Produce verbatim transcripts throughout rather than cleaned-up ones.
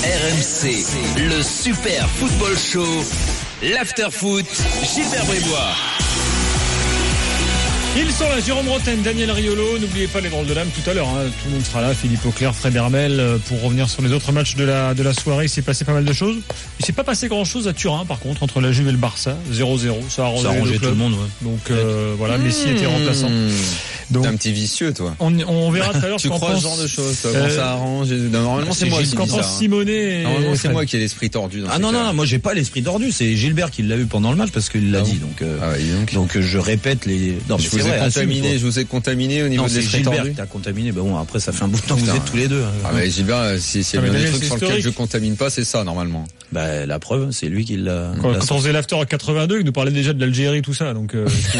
R M C, le Super Football Show, l'After Foot, Gilbert Brébois. Ils sont là, Jérôme Roten, Daniel Riolo. N'oubliez pas les drôles de l'âme tout à l'heure. Hein. Tout le monde sera là. Philippe Auclair, Fred Hermel, pour revenir sur les autres matchs de la, de la soirée. Il s'est passé pas mal de choses. Il s'est pas passé grand chose à Turin, par contre, entre la Juve et le Barça. zéro zéro. Ça a arrangé, Ça a arrangé tout le monde, ouais. Donc, euh, voilà, mmh. Messi était remplaçant. Donc, t'es un petit vicieux, toi. On, on verra tout à l'heure ce tu qu'on crois pense. ce genre de choses, toi, euh, quand ça arrange. Normalement, c'est, c'est moi qui dis ça. Simonet. Normalement, c'est moi qui ai l'esprit tordu. Dans ah non, non, non, moi j'ai pas l'esprit tordu. C'est Gilbert qui l'a eu pendant le match parce qu'il l'a ah dit. Donc, euh, ah ouais, donc, donc je répète les. Non, mais je vous ai contaminé. Je vous ai contaminé au niveau de l'esprit tordu. Gilbert, t'as contaminé. Bon, après, ça fait un bout de temps que vous êtes tous les deux. Ah mais Gilbert, si c'est bien des trucs sur lesquels je contamine pas, c'est ça normalement. Bah la preuve, c'est lui qui l'a. Quand on faisait l'after en quatre-vingt-deux, il nous parlait déjà de l'Algérie, tout ça. Donc.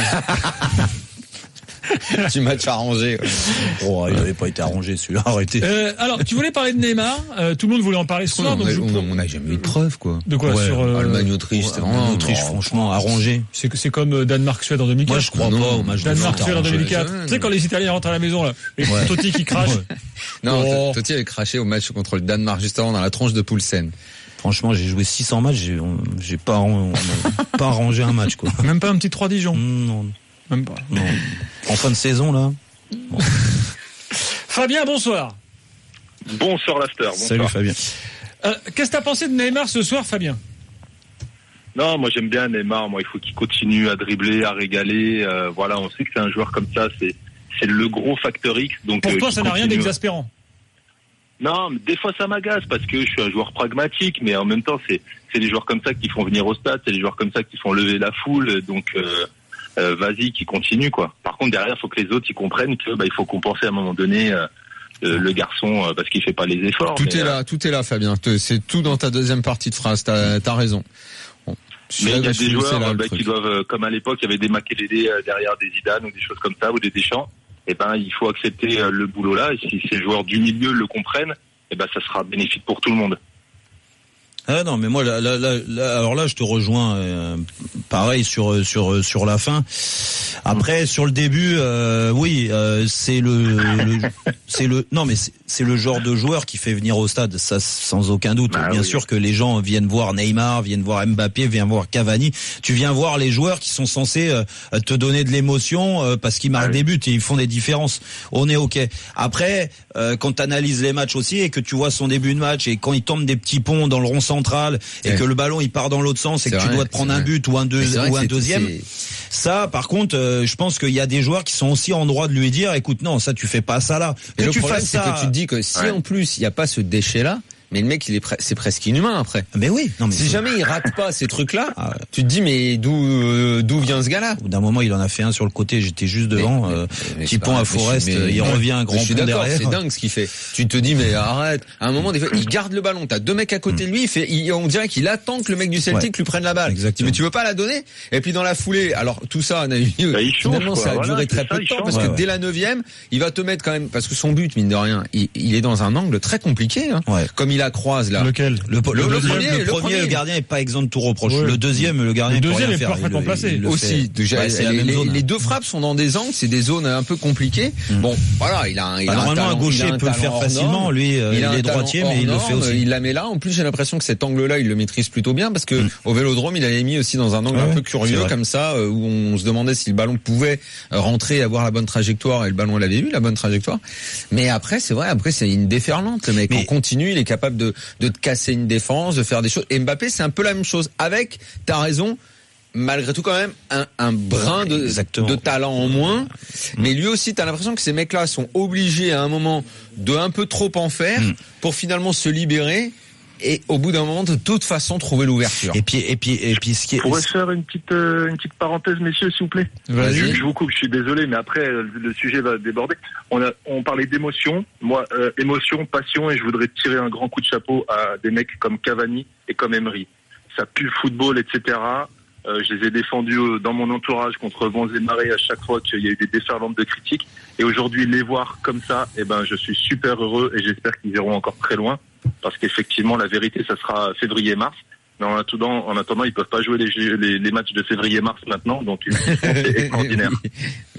Du match arrangé. Oh, il n'avait pas été arrangé celui-là, arrêtez. Euh, alors, tu voulais parler de Neymar, euh, tout le monde voulait en parler ce soir. On n'a jamais eu de preuve, quoi. De quoi ouais, sur euh, Allemagne-Autriche, c'était vraiment Autriche, franchement, arrangé. C'est, c'est comme Danemark-Suède en deux mille quatre. Moi, je crois non, pas au match Danemark-Suède en deux mille quatre. Tu sais, quand les Italiens rentrent à la maison, là, et ouais. Totti qui crache. Ouais. Non, oh. Totti avait craché au match contre le Danemark, juste avant, dans la tranche de Poulsen. Franchement, j'ai joué six cents matchs, j'ai, j'ai pas, on, on, pas arrangé un match, quoi. Même pas un petit trois Dijon. Mmh, non. Même pas. Non. En fin de saison, là. Bon. Fabien, bonsoir. Bonsoir l'after. Bonsoir. Salut Fabien. Euh, qu'est-ce que t'as pensé de Neymar ce soir, Fabien? Non, moi j'aime bien Neymar. Moi, il faut qu'il continue à dribbler, à régaler. Euh, voilà, on sait que c'est un joueur comme ça. C'est c'est le gros facteur X. Donc pour euh, toi, ça n'a continue. rien d'exaspérant. Non, mais des fois ça m'agace parce que je suis un joueur pragmatique, mais en même temps, c'est c'est des joueurs comme ça qui font venir au stade, c'est des joueurs comme ça qui font lever la foule. Donc euh, Euh, vas-y, qui continue quoi. Par contre derrière, il faut que les autres ils comprennent que bah il faut compenser à un moment donné euh, euh, le garçon euh, parce qu'il fait pas les efforts. Tout mais, est là, euh... tout est là, Fabien. C'est tout dans ta deuxième partie de phrase. T'as, t'as raison. Bon, mais il y a des joueurs là, bah, qui doivent, euh, comme à l'époque, il y avait des Makelele euh, derrière des Zidane ou des choses comme ça ou des Deschamps. Et ben il faut accepter euh, le boulot là. Et si ces joueurs du milieu le comprennent, et ben ça sera bénéfique pour tout le monde. Ah non, mais moi là, là, là, là alors là je te rejoins euh, pareil sur sur sur la fin. Après sur le début, euh, oui, euh, c'est le, le c'est le non mais c'est, c'est le genre de joueur qui fait venir au stade, ça sans aucun doute. Bah, Bien oui. sûr que les gens viennent voir Neymar, viennent voir Mbappé, viennent voir Cavani. Tu viens voir les joueurs qui sont censés euh, te donner de l'émotion euh, parce qu'ils marquent bah, des buts et ils font des différences. On est ok. Après, euh, quand tu analyses les matchs aussi et que tu vois son début de match et quand il tombe des petits ponts dans le rond central et ouais. que le ballon il part dans l'autre sens et c'est que vrai, tu dois te prendre un but ou un, deux, ou un deuxième, c'est... ça par contre euh, je pense qu'il y a des joueurs qui sont aussi en droit de lui dire écoute non ça tu fais pas ça là. Et que le tu problème fasses c'est ça... que tu te dis que si ouais. en plus il n'y a pas ce déchet là, mais le mec il est pre- c'est presque inhumain après. Mais oui. Non, mais si c'est... jamais il rate pas ces trucs là, ah, tu te dis mais d'où euh, d'où vient ce gars-là? Au bout d'un moment il en a fait un sur le côté, j'étais juste devant, mais, euh, mais, petit pont à Forest, mais, il mais, revient un grand pont derrière. C'est dingue ce qu'il fait. Tu te dis mais arrête. À un moment des fois il garde le ballon, t'as deux mecs à côté de lui, il fait, il, on dirait qu'il attend que le mec du Celtic ouais. lui prenne la balle. Exactement. Mais tu veux pas la donner? Et puis dans la foulée, alors tout ça on a eu bah, finalement ça a duré voilà, très peu ça, de temps parce que dès la neuvième il va te mettre quand même parce que son but mine de rien, il est dans un angle très compliqué, comme il la croise là. Le, le, le, le, le, premier, le, le premier, le gardien est pas exempt de tout reproche. Ouais. Le deuxième, le gardien le deuxième peut rien est faire. parfaitement placé. Il aussi, déjà, ouais, les, les, les deux frappes sont dans des angles, c'est des zones un peu compliquées. Mm. Bon, voilà, il a, il bah, a normalement un, talent, un gaucher il a un peut le faire facilement. Lui, euh, il, il est droitier, mais il le fait aussi. Il la met là. En plus, j'ai l'impression que cet angle-là, il le maîtrise plutôt bien parce que mm. au Vélodrome, il avait mis aussi dans un angle ouais, un peu curieux comme ça, où on se demandait si le ballon pouvait rentrer et avoir la bonne trajectoire. Et le ballon l'avait eu, la bonne trajectoire. Mais après, c'est vrai, après c'est une déferlante. Le mec, on continue, il est capable de de te casser une défense, de faire des choses. Et Mbappé, c'est un peu la même chose. Avec, t'as raison, malgré tout quand même, un, un brin de, de talent en moins. Mais lui aussi, t'as l'impression que ces mecs-là sont obligés à un moment de un peu trop en faire mm. pour finalement se libérer. Et au bout d'un moment, de toute façon, trouver l'ouverture. Et puis, et puis, et puis, ce qui est. Je pourrais faire une petite, euh, une petite parenthèse, messieurs, s'il vous plaît. Vas-y. Je, je vous coupe, je suis désolé, mais après, le sujet va déborder. On a, on parlait d'émotion. Moi, euh, émotion, passion, et je voudrais tirer un grand coup de chapeau à des mecs comme Cavani et comme Emery. Ça pue le football, et cetera. Euh, je les ai défendus dans mon entourage contre vents et marées à chaque fois qu'il y a eu des déferlantes de critiques. Et aujourd'hui, les voir comme ça, eh ben, je suis super heureux et j'espère qu'ils iront encore très loin. Parce qu'effectivement, la vérité, ça sera février-mars. Mais en attendant, en attendant, ils peuvent pas jouer les, les, les matchs de février-mars maintenant. Donc, c'est extraordinaire.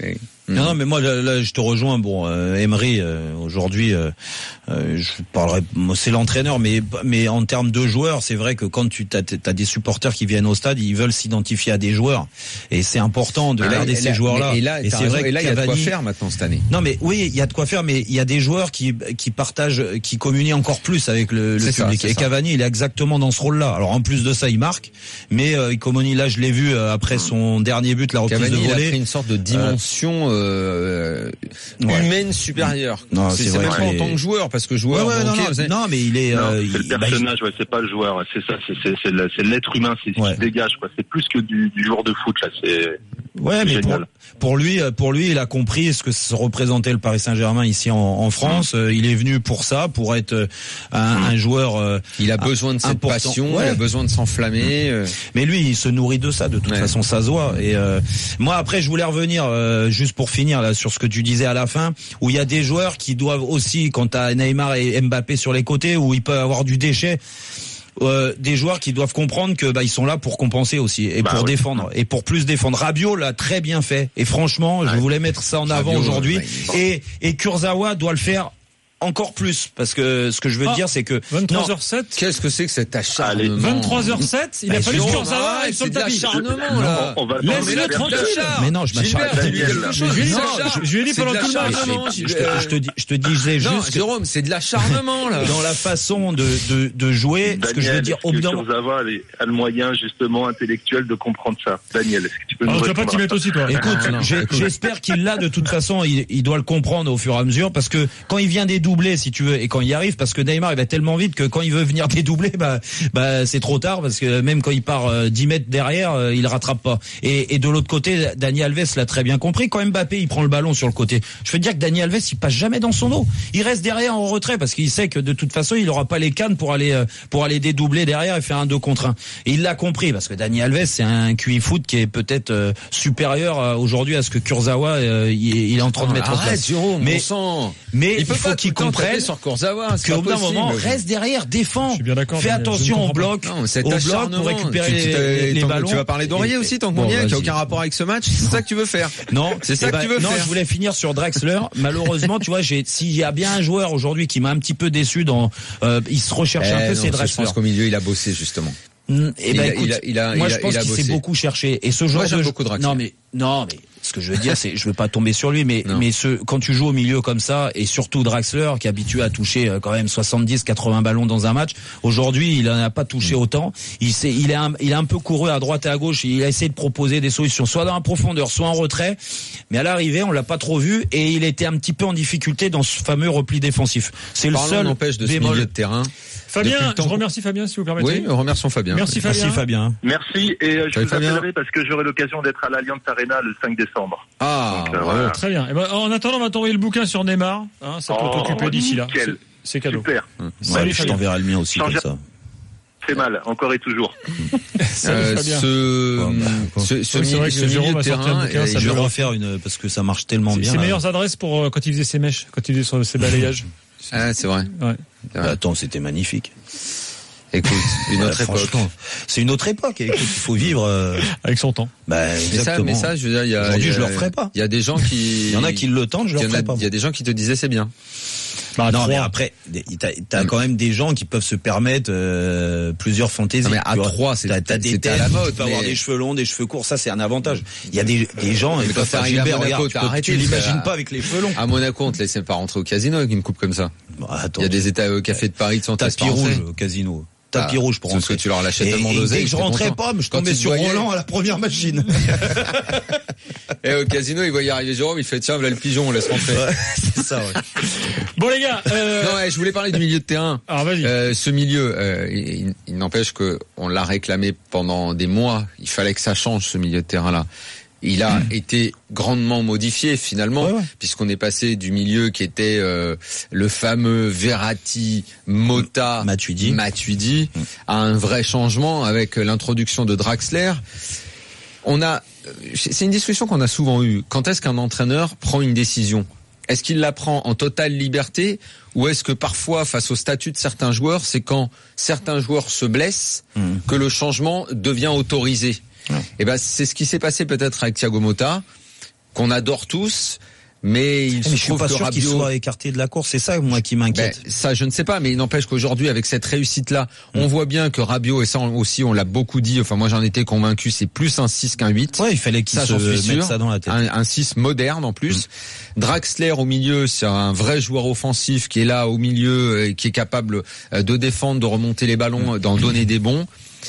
Non, non, mais moi là, là je te rejoins. Bon, euh, Emery euh, aujourd'hui, euh, euh, je parlerai. C'est l'entraîneur, mais mais en termes de joueurs, c'est vrai que quand tu as, as des supporters qui viennent au stade, ils veulent s'identifier à des joueurs, et c'est important de et garder là, ces là, joueurs-là. Et là, et c'est raison, vrai et là, que il y a de quoi Cavani... faire maintenant cette année. Non, mais oui, il y a de quoi faire, mais il y a des joueurs qui qui partagent, qui communient encore plus avec le, le public. Ça, et ça. Cavani, il est exactement dans ce rôle-là. Alors en plus de ça, il marque, mais euh, il communie. Là, je l'ai vu euh, après son dernier but, la reprise Cavani, de volée. Il a pris une sorte de dimension euh, ouais. humaine supérieure. Non, c'est, c'est, c'est vrai même pas en tant que joueur, parce que joueur. Ouais, ouais, bon, non, okay, non, avez... non, mais il est. Non, euh, c'est il, le personnage, bah, ouais, c'est pas le joueur. Ouais, c'est ça, c'est c'est c'est, le, c'est l'être humain, c'est ce ouais. qui se dégage, quoi. C'est plus que du, du joueur de foot là. C'est. Ouais, c'est mais pour, pour lui, pour lui, il a compris ce que se représentait le Paris Saint-Germain ici en, en France. Mmh. Il est venu pour ça, pour être un, mmh. un joueur. Euh, il a besoin de cette important. passion, ouais. il a besoin de s'enflammer. Mmh. Mais lui, il se nourrit de ça. De toute ouais. façon, ça se voit. Et euh, moi, après, je voulais revenir euh, juste pour finir là sur ce que tu disais à la fin, où il y a des joueurs qui doivent aussi, quand t'as Neymar et Mbappé sur les côtés, où il peut avoir du déchet. Euh, des joueurs qui doivent comprendre que bah ils sont là pour compenser aussi et bah pour oui. défendre et pour plus défendre. Rabiot l'a très bien fait et franchement, ouais. je voulais mettre ça en avant Rabiot, aujourd'hui ouais, et et Kurzawa doit le faire encore plus, parce que ce que je veux ah, dire c'est que vingt-trois heures sept qu'est-ce que c'est que cet acharnement? vingt-trois heures sept il bah, a fallu que Kurzawa aille sur le tapis. L'acharnement là. Laisse-le tranquille. Mais non, je m'acharne. Je lui ai dit pendant tout le match. Je te dis, je te disais juste. Jérôme, c'est de l'acharnement là. Dans la façon de de de jouer, ce que je veux dire au bout d'un moment. Kurzawa a le moyen justement intellectuel de comprendre ça. Daniel, est-ce que tu peux nous répondre? Tu vas pas t'y mettre aussi toi. Écoute, j'espère qu'il l'a de toute façon. Il doit le comprendre au fur et à mesure, parce que quand il vient dédoubler, si tu veux, et quand il y arrive, parce que Neymar il va tellement vite que quand il veut venir dédoubler, bah bah c'est trop tard, parce que même quand il part euh, dix mètres derrière, euh, il rattrape pas. Et, et de l'autre côté, Dani Alves l'a très bien compris. Quand Mbappé il prend le ballon sur le côté, je veux dire que Dani Alves il passe jamais dans son dos. Il reste derrière en retrait parce qu'il sait que de toute façon il aura pas les cannes pour aller euh, pour aller dédoubler derrière et faire un deux contre un. Et il l'a compris, parce que Dani Alves c'est un Q I foot qui est peut-être euh, supérieur euh, aujourd'hui à ce que Kurzawa euh, il, est, il est en train de mettre en place. Jérôme, mais sang. mais il, il faut qu'il comprenne sur Kurzawa, qu'au bout d'un moment reste derrière, défend. Fais attention au bloc, non, au bloc pour récupérer tu, tu, les, les ballons. Tu vas parler d'Aurier aussi, tant qu'on y est, qui a aucun rapport avec ce match. C'est ça que tu veux faire? Non, c'est ça que tu veux faire. Non, je voulais finir sur Draxler. Malheureusement, tu vois, j'ai s'il y a bien un joueur aujourd'hui qui m'a un petit peu déçu dans, euh, il se recherche un peu, c'est Draxler. Je pense qu'au milieu, il a bossé justement. Et ben écoute, il a, il a, moi je pense qu'il s'est beaucoup cherché. Et ce genre de beaucoup de non mais non mais ce que je veux dire c'est, je veux pas tomber sur lui, mais non. mais ce quand tu joues au milieu comme ça, et surtout Draxler qui est habitué à toucher quand même soixante-dix quatre-vingts ballons dans un match, aujourd'hui il en a pas touché autant. Il s'est, il est un, il a un peu couru à droite et à gauche. Il a essayé de proposer des solutions, soit dans la profondeur, soit en retrait. Mais à l'arrivée, on l'a pas trop vu, et il était un petit peu en difficulté dans ce fameux repli défensif. C'est le seul. N'empêche de ce milieu de terrain. Fabien, je remercie Fabien si vous permettez. Oui, remercions Fabien. Merci Fabien. Merci Fabien. Merci, et euh, je vous appellerai parce que j'aurai l'occasion d'être à l'Allianz Arena le cinq décembre. Ah, donc, euh, voilà. Très bien. Et ben, en attendant, on va t'envoyer le bouquin sur Neymar. Hein, ça peut oh, t'occuper d'ici là. C'est, c'est cadeau. Super. Hum. Ouais, je t'enverrai le mien aussi comme ça. C'est mal, encore et toujours. euh, ce, bon, bah, bon. ce, ce, oui, milieu, ce milieu de terrain, bouquin, ça je vais refaire une, parce que ça marche tellement c'est, bien. Ses meilleures adresses pour euh, quand il faisait ses mèches, quand il faisait ses balayages. Ah, c'est vrai. Ouais. Bah, attends, c'était magnifique. Écoute, une autre époque. C'est une autre époque. Écoute, il faut vivre euh... avec son temps. Bah, exactement. Mais ça, mais ça, je veux dire, il y a. Aujourd'hui, y a, je le referai pas. Il y a des gens qui. Il y en a qui le tentent, je le referai pas. Il y a des gens qui te disaient c'est bien. Bah, non, mais après, t'as, t'as quand même des gens qui peuvent se permettre euh, plusieurs fantaisies. Non, mais à trois, c'est, t'as, t'as des têtes, à la mode. Tu peux mais... avoir des cheveux longs, des cheveux courts, ça c'est un avantage. Il y a des, des gens, ils peuvent faire Gilbert, regarde, tu, peux, tu l'imagines pas avec les cheveux longs. À Monaco, on te laissait pas rentrer au casino avec une coupe comme ça. Bah, attends, il y a des états au café de Paris de son tapis rouge au casino. Tapis ah, rouge pour rentrer. Parce que tu leur lâchais tellement d'oseille. Dès que je rentrais pas, je tombais sur Roland à la première machine. Et au casino, il voyait arriver Jérôme, il fait tiens, voilà le pigeon, on laisse rentrer. Ouais, c'est ça, ouais. Bon les gars, euh... non, ouais, je voulais parler du milieu de terrain. Alors vas-y. Euh, ce milieu, euh, il, il n'empêche que on l'a réclamé pendant des mois. Il fallait que ça change ce milieu de terrain là. Il a mmh. été grandement modifié finalement, ouais, ouais. puisqu'on est passé du milieu qui était euh, le fameux Verratti, Mota, Matuidi, Matuidi mmh. à un vrai changement avec l'introduction de Draxler. On a, c'est une discussion qu'on a souvent eue. Quand est-ce qu'un entraîneur prend une décision ? Est-ce qu'il la prend en totale liberté, ou est-ce que parfois, face au statut de certains joueurs, c'est quand certains joueurs se blessent mmh. que le changement devient autorisé ? Ouais. Et ben c'est ce qui s'est passé peut-être avec Thiago Motta. qu'on adore tous. Mais il mais se je suis trouve pas que sûr Rabiot... qu'il soit écarté de la course. C'est ça, moi, qui m'inquiète. Ben, ça, je ne sais pas, mais il n'empêche qu'aujourd'hui, avec cette réussite-là, mmh. on voit bien que Rabiot, et ça aussi, on l'a beaucoup dit, enfin, moi, j'en étais convaincu, c'est plus un six qu'un huit. Ouais, il fallait qu'il ça, se mette ça dans la tête. Un, un six moderne, en plus. Mmh. Draxler, au milieu, c'est un vrai joueur offensif qui est là, au milieu, et qui est capable de défendre, de remonter les ballons, d'en donner des bons.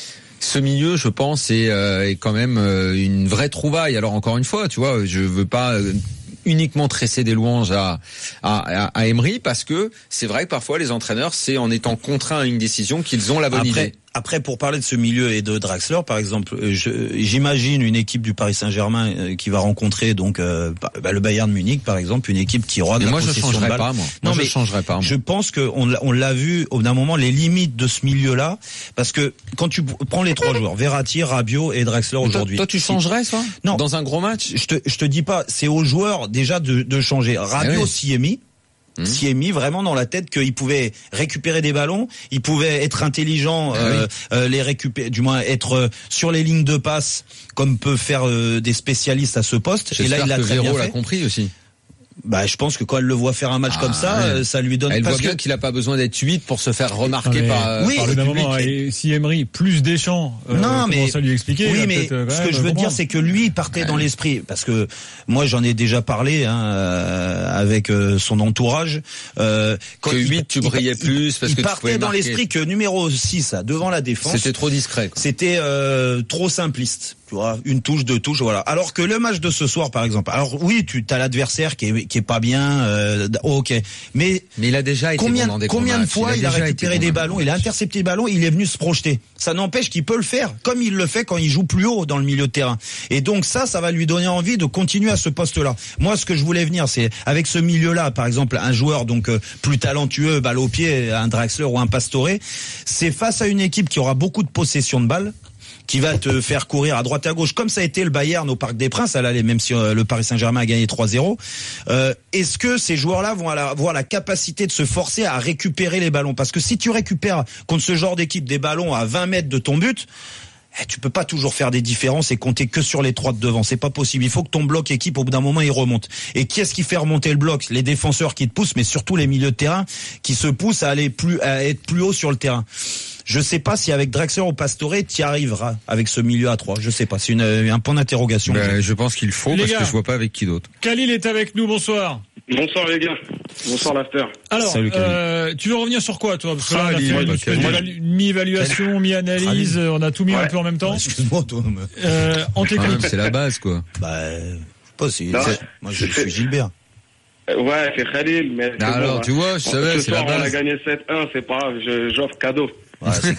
Ce milieu, je pense, est, euh, est quand même euh, une vraie trouvaille. Alors, encore une fois, tu vois, je veux pas... Euh, uniquement tresser des louanges à, à, à Emery, parce que c'est vrai que parfois les entraîneurs, c'est en étant contraints à une décision qu'ils ont la bonne Après, idée. Après, pour parler de ce milieu et de Draxler, par exemple, je, j'imagine une équipe du Paris Saint-Germain qui va rencontrer donc euh, bah, le Bayern de Munich, par exemple, une équipe qui aura de mais la moi, possession de balle. Je changerais pas, moi. Non, moi mais je changerais pas. Moi. Je pense que on, on l'a vu au d'un moment les limites de ce milieu-là, parce que quand tu prends les trois joueurs, Verratti, Rabiot et Draxler toi, aujourd'hui. Toi, tu changerais ça ? Non. Dans un gros match ? Je te, je te dis pas. C'est aux joueurs déjà de, de changer. Rabiot oui. s'y est mis. Mmh. s'y est mis vraiment dans la tête qu'il pouvait récupérer des ballons, il pouvait être intelligent, ah euh, oui. euh, les récupérer, du moins être euh, sur les lignes de passe comme peuvent faire euh, des spécialistes à ce poste. J'espère et là, il l'a que très Véro bien fait. l'a compris aussi. Bah, je pense que quand elle le voit faire un match ah, comme ça, ouais. ça lui donne. Elle parce voit bien que... qu'il a pas besoin d'être huit pour se faire remarquer mais... par, oui, par le public. Moment, et si Emery plus Deschamps, euh, non, mais ça lui expliquer. Oui, mais euh, ce que je veux comprendre. dire, c'est que lui, il partait ouais. dans l'esprit, parce que moi, j'en ai déjà parlé hein, euh, avec euh, son entourage. Euh, quand que huit, tu brillais il, plus parce il que tu partait pouvais dans marquer. l'esprit que numéro six, devant la défense, c'était trop discret. Quoi. C'était euh, trop simpliste. Tu vois, une touche, deux touches, voilà. Alors que le match de ce soir, par exemple, alors oui, tu as l'adversaire qui est qui est pas bien, euh, ok, mais mais il a déjà été combien bon dans des combien de fois il a, il a récupéré des bon ballons, il a intercepté des ballons, il est venu se projeter. Ça n'empêche qu'il peut le faire, comme il le fait quand il joue plus haut dans le milieu de terrain. Et donc ça, ça va lui donner envie de continuer à ce poste-là. Moi, ce que je voulais venir, c'est avec ce milieu-là, par exemple, un joueur donc euh, plus talentueux, balle au pied, un Draxler ou un Pastore, c'est face à une équipe qui aura beaucoup de possession de balles, qui va te faire courir à droite et à gauche, comme ça a été le Bayern au Parc des Princes, à l'aller, même si euh, le Paris Saint-Germain a gagné trois zéro. Euh, est-ce que ces joueurs-là vont avoir la capacité de se forcer à récupérer les ballons ? Parce que si tu récupères contre ce genre d'équipe des ballons à vingt mètres de ton but, eh, tu peux pas toujours faire des différences et compter que sur les trois de devant. C'est pas possible. Il faut que ton bloc équipe, au bout d'un moment, il remonte. Et qui est-ce qui fait remonter le bloc ? Les défenseurs qui te poussent, mais surtout les milieux de terrain qui se poussent à aller plus, à être plus haut sur le terrain. Je sais pas si avec Draxler ou Pastore, tu y arriveras avec ce milieu à trois. Je sais pas. C'est une, un point d'interrogation. Ben, je pense qu'il faut, les parce gars, que je vois pas avec qui d'autre. Khalil est avec nous. Bonsoir. Bonsoir les gars. Bonsoir l'after. Alors, Salut, euh, tu veux revenir sur quoi, toi ? Parce que là, on a Khalil, fait une bah, espèce de mi-évaluation, mi-analyse. Khalil. On a tout mis ouais. un peu en même temps. Excuse-moi, toi. Mais... Euh, en technique. C'est la base, quoi. Bah, je sais pas si. Non, moi, je, je suis Gilbert. Ouais, c'est Khalil, mais. Ah, c'est alors, bon, tu vois, je savais, c'est la soir, base. on a gagné sept un, c'est pas grave, je, j'offre cadeau. Ouais, c'est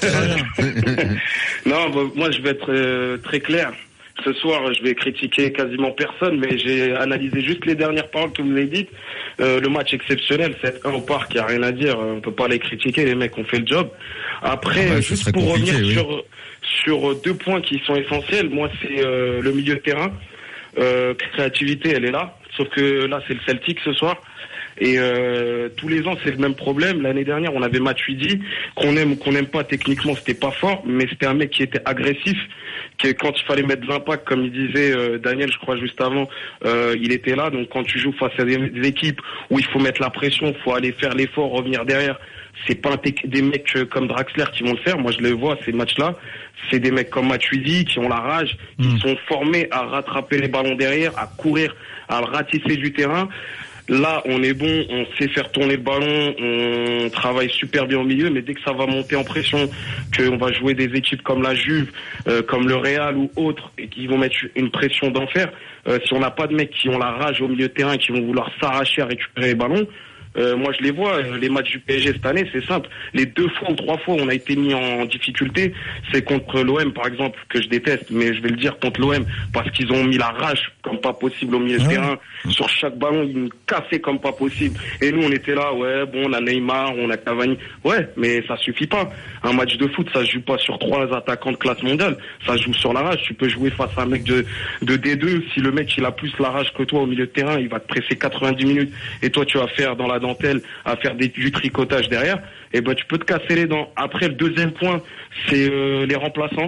non, bah, moi, je vais être euh, très clair. Ce soir, je vais critiquer quasiment personne, mais j'ai analysé juste les dernières paroles que vous avez dites. Euh, le match exceptionnel, sept un au parc, il n'y a rien à dire. On peut pas les critiquer, les mecs ont fait le job. Après, ah ouais, juste pour revenir oui. sur sur deux points qui sont essentiels, moi, c'est euh, le milieu de terrain. Euh, créativité, elle est là. Sauf que là, c'est le Celtic ce soir. Et euh, tous les ans, c'est le même problème. L'année dernière, on avait Matuidi, qu'on aime ou qu'on n'aime pas techniquement, c'était pas fort, mais c'était un mec qui était agressif, que quand il fallait mettre de l'impact, comme il disait euh, Daniel, je crois juste avant, euh, il était là. Donc quand tu joues face à des, des équipes où il faut mettre la pression, il faut aller faire l'effort, revenir derrière, c'est pas un tec- des mecs comme Draxler qui vont le faire. Moi, je les vois, ces matchs-là. C'est des mecs comme Matuidi qui ont la rage, qui mmh. sont formés à rattraper les ballons derrière, à courir, à ratisser du terrain. Là, on est bon, on sait faire tourner le ballon, on travaille super bien au milieu, mais dès que ça va monter en pression, qu'on va jouer des équipes comme la Juve, euh, comme le Real ou autres, et qui vont mettre une pression d'enfer, euh, si on n'a pas de mecs qui ont la rage au milieu de terrain et qui vont vouloir s'arracher à récupérer les ballons, Euh, moi je les vois, les matchs du P S G cette année, c'est simple. Les deux fois ou trois fois où on a été mis en difficulté, c'est contre l'O M par exemple, que je déteste, mais je vais le dire contre l'O M, parce qu'ils ont mis la rage comme pas possible au milieu de terrain. Sur chaque ballon, ils nous cassaient comme pas possible. Et nous on était là, ouais, bon, on a Neymar, on a Cavani. Ouais, mais ça suffit pas. Un match de foot, ça se joue pas sur trois attaquants de classe mondiale, ça se joue sur la rage. Tu peux jouer face à un mec de, de D deux, si le mec il a plus la rage que toi au milieu de terrain, il va te presser quatre-vingt-dix minutes, et toi tu vas faire dans la dentelle à faire des, du tricotage derrière, et ben tu peux te casser les dents. Après, le deuxième point, c'est euh, les remplaçants.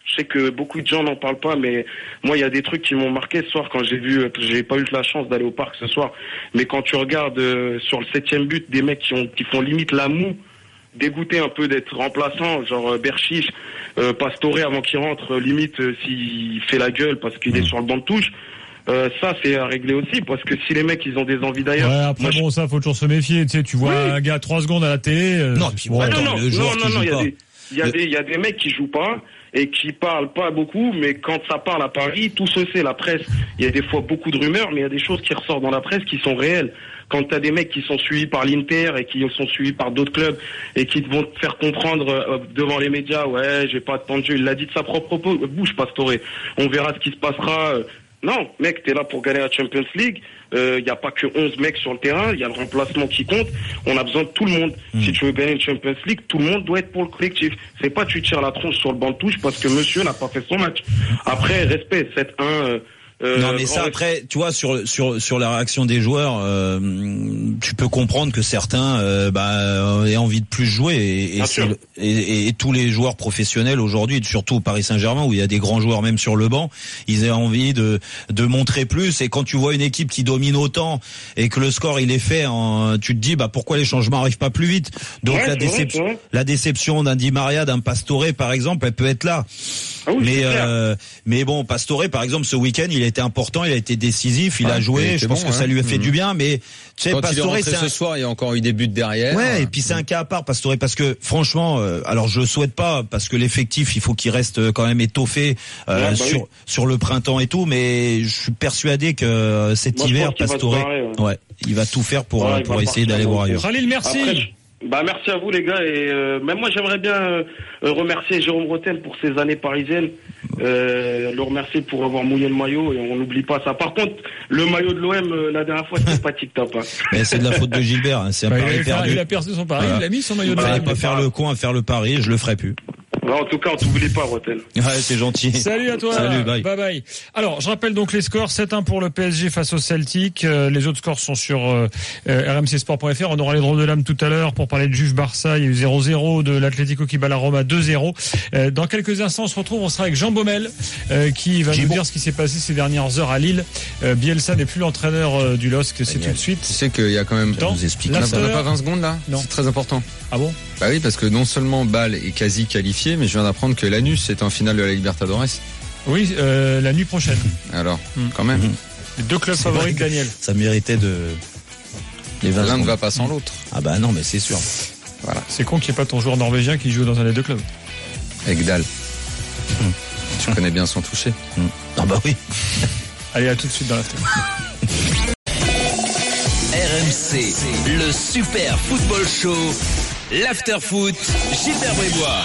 Je sais que beaucoup de gens n'en parlent pas, mais moi, il y a des trucs qui m'ont marqué ce soir quand j'ai vu, j'ai pas eu la chance d'aller au parc ce soir, mais quand tu regardes euh, sur le septième but, des mecs qui ont, qui font limite la moue, dégoûté un peu d'être remplaçant, genre euh, Berchiche, euh, Pastore avant qu'il rentre, euh, limite euh, s'il fait la gueule parce qu'il mmh. est sur le banc de touche. Euh, ça c'est à régler aussi, parce que si les mecs ils ont des envies d'ailleurs. Ouais, après moi, bon je... ça faut toujours se méfier, tu sais, tu vois oui. un gars trois secondes à la télé. Euh, non, puis ouais, attends, non, non, le joueur non, qui non, non, il y a pas. des, il y a le... des, il y a des mecs qui jouent pas et qui parlent pas beaucoup, mais quand ça parle à Paris, tout se sait, la presse. Il y a des fois beaucoup de rumeurs, mais il y a des choses qui ressortent dans la presse qui sont réelles. Quand t'as des mecs qui sont suivis par l'Inter et qui sont suivis par d'autres clubs et qui vont te faire comprendre euh, devant les médias, ouais, j'ai pas de temps de jeu, il l'a dit de sa propre bouche, Pastore. On verra ce qui se passera. Euh, Non, mec, t'es là pour gagner la Champions League. Il euh, y a pas que onze mecs sur le terrain. Il y a le remplacement qui compte. On a besoin de tout le monde. Mmh. Si tu veux gagner une Champions League, tout le monde doit être pour le collectif. C'est pas tu tires la tronche sur le banc de touche parce que monsieur n'a pas fait son match. Après, respect, sept un... Euh, Euh, non mais ça après tu vois sur sur sur la réaction des joueurs euh, tu peux comprendre que certains euh, bah aient envie de plus jouer et et, c'est le, et, et, et tous les joueurs professionnels aujourd'hui, surtout au Paris Saint-Germain où il y a des grands joueurs même sur le banc, ils aient envie de de montrer plus. Et quand tu vois une équipe qui domine autant et que le score il est fait en, tu te dis bah pourquoi les changements arrivent pas plus vite. Donc ouais, la déception vrai, la déception d'un Di Maria, d'un Pastore par exemple, elle peut être là. Ah oui, mais euh, mais bon, Pastore par exemple ce week-end il a été important, il a été décisif, il ouais, a joué, je pense bon, que hein. ça lui a fait mmh. du bien, mais tu sais, quand Pastore c'est un... ce soir il y a encore eu des buts derrière. Ouais, et puis c'est un cas à part Pastore parce que franchement, euh, alors je souhaite pas parce que l'effectif il faut qu'il reste quand même étoffé euh, ouais, bah sur oui. sur le printemps et tout, mais je suis persuadé que euh, cet Moi, hiver Pastore, barrer, ouais. ouais, il va tout faire pour ouais, pour essayer d'aller voir ailleurs. Khalil, merci. Après, je... Bah merci à vous les gars et euh, même moi j'aimerais bien euh, remercier Jérôme Rotten pour ses années parisiennes, euh, le remercier pour avoir mouillé le maillot et on n'oublie pas ça. Par contre le maillot de l'O M euh, la dernière fois c'était pas tic-tac. Hein. Mais c'est de la faute de Gilbert, hein. C'est un bah, pari il perdu. Il a perdu son pari, voilà. Il a mis son maillot de l'O M. Il fallait pas faire le con à faire le pari, je le ferai plus. En tout cas, on t'oublie pas, Rotten. Ouais, c'est gentil. Salut à toi. Salut, bye. Bye bye. Alors, je rappelle donc les scores. sept un pour le P S G face au Celtic. Euh, les autres scores sont sur euh, R M C sport point F R. On aura les drôles de l'âme tout à l'heure pour parler de Juve Barça. Il y a eu zéro zéro, de l'Atlético qui bat la Roma deux zéro. Euh, dans quelques instants, on se retrouve. On sera avec Jean Baumel euh, qui va J'ai nous bon. dire ce qui s'est passé ces dernières heures à Lille. Euh, Bielsa n'est plus l'entraîneur euh, du L O S C. C'est tout de suite. Tu sais qu'il y a quand même... On nous explique. On n'a pas vingt secondes là. Non. C'est très important. Ah bon? Bah oui, parce que non seulement Bâle est quasi qualifié, mais je viens d'apprendre que Lanús est en finale de la Libertadores. Oui, euh, la nuit prochaine. Alors, mmh. quand même. Mmh. Les deux clubs favoris de Daniel. Ça méritait de... L'un ne va pas sans l'autre. Ah bah non, mais c'est sûr. Voilà. C'est con qu'il n'y ait pas ton joueur norvégien qui joue dans un des deux clubs. Egdal. Mmh. Tu connais bien son toucher. Mmh. Ah bah oui. Allez, à tout de suite dans la télé. R M C, le super football show, l'after foot, Gilbert Bribois.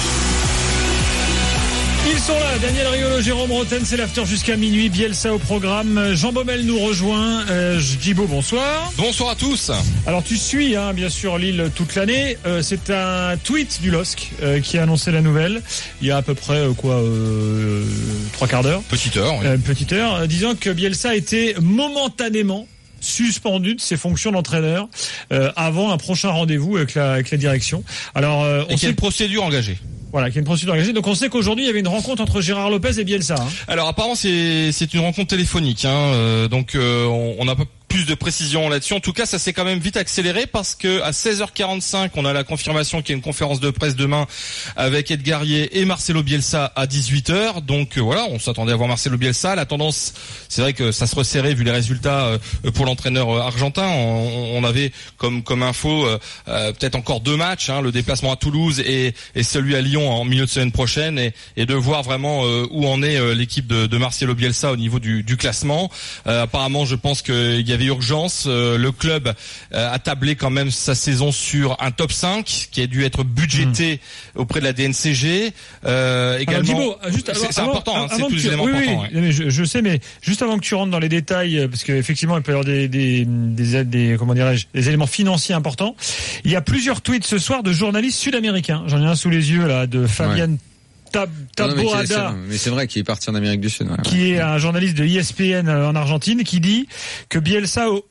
Ils sont là, Daniel Riolo, Jérôme Rotten, c'est l'after jusqu'à minuit, Bielsa au programme. Jean Baumel nous rejoint. Euh, Djibo, bonsoir. Bonsoir à tous. Alors tu suis hein, bien sûr Lille toute l'année. Euh, c'est un tweet du L O S C euh, qui a annoncé la nouvelle. Il y a à peu près euh, quoi euh, trois quarts d'heure. Petite heure. Oui. Euh, petite heure, euh, disant que Bielsa était momentanément suspendu de ses fonctions d'entraîneur euh, avant un prochain rendez-vous avec la, avec la direction. Alors, euh, on et quelle procédure engagée? Voilà, qui est une procédure engagée. Donc on sait qu'aujourd'hui il y avait une rencontre entre Gérard Lopez et Bielsa. Hein. Alors apparemment c'est c'est une rencontre téléphonique. Hein. Euh, donc euh, on n'a pas plus de précision là-dessus. En tout cas, ça s'est quand même vite accéléré parce que à seize heures quarante-cinq, on a la confirmation qu'il y a une conférence de presse demain avec Edgar Guillet et Marcelo Bielsa à dixhuit heures. Donc euh, voilà, on s'attendait à voir Marcelo Bielsa. La tendance, c'est vrai que ça se resserrait vu les résultats euh, pour l'entraîneur euh, argentin. On, on avait comme comme info euh, euh, peut-être encore deux matchs, hein, le déplacement à Toulouse et, et celui à Lyon en milieu de semaine prochaine, et, et de voir vraiment euh, où en est euh, l'équipe de, de Marcelo Bielsa au niveau du, du classement. Euh, apparemment, je pense qu'il y avait urgence. Euh, le club euh, a tablé quand même sa saison sur un top cinq qui a dû être budgété mmh. auprès de la D N C G. Euh, également, Thibaut, juste c'est, c'est avant, important, hein, c'est tous les éléments oui, importants. Oui, ouais. je, je sais, mais juste avant que tu rentres dans les détails, parce qu'effectivement, il peut y avoir des, des, des, des, comment dirais-je, des éléments financiers importants. Il y a plusieurs tweets ce soir de journalistes sud-américains. J'en ai un sous les yeux là, de Fabian ouais. Tab, Taboada, mais, mais c'est vrai qu'il est parti en Amérique du Sud. Ouais, qui ouais. est un journaliste de E S P N en Argentine, qui dit que Bielsa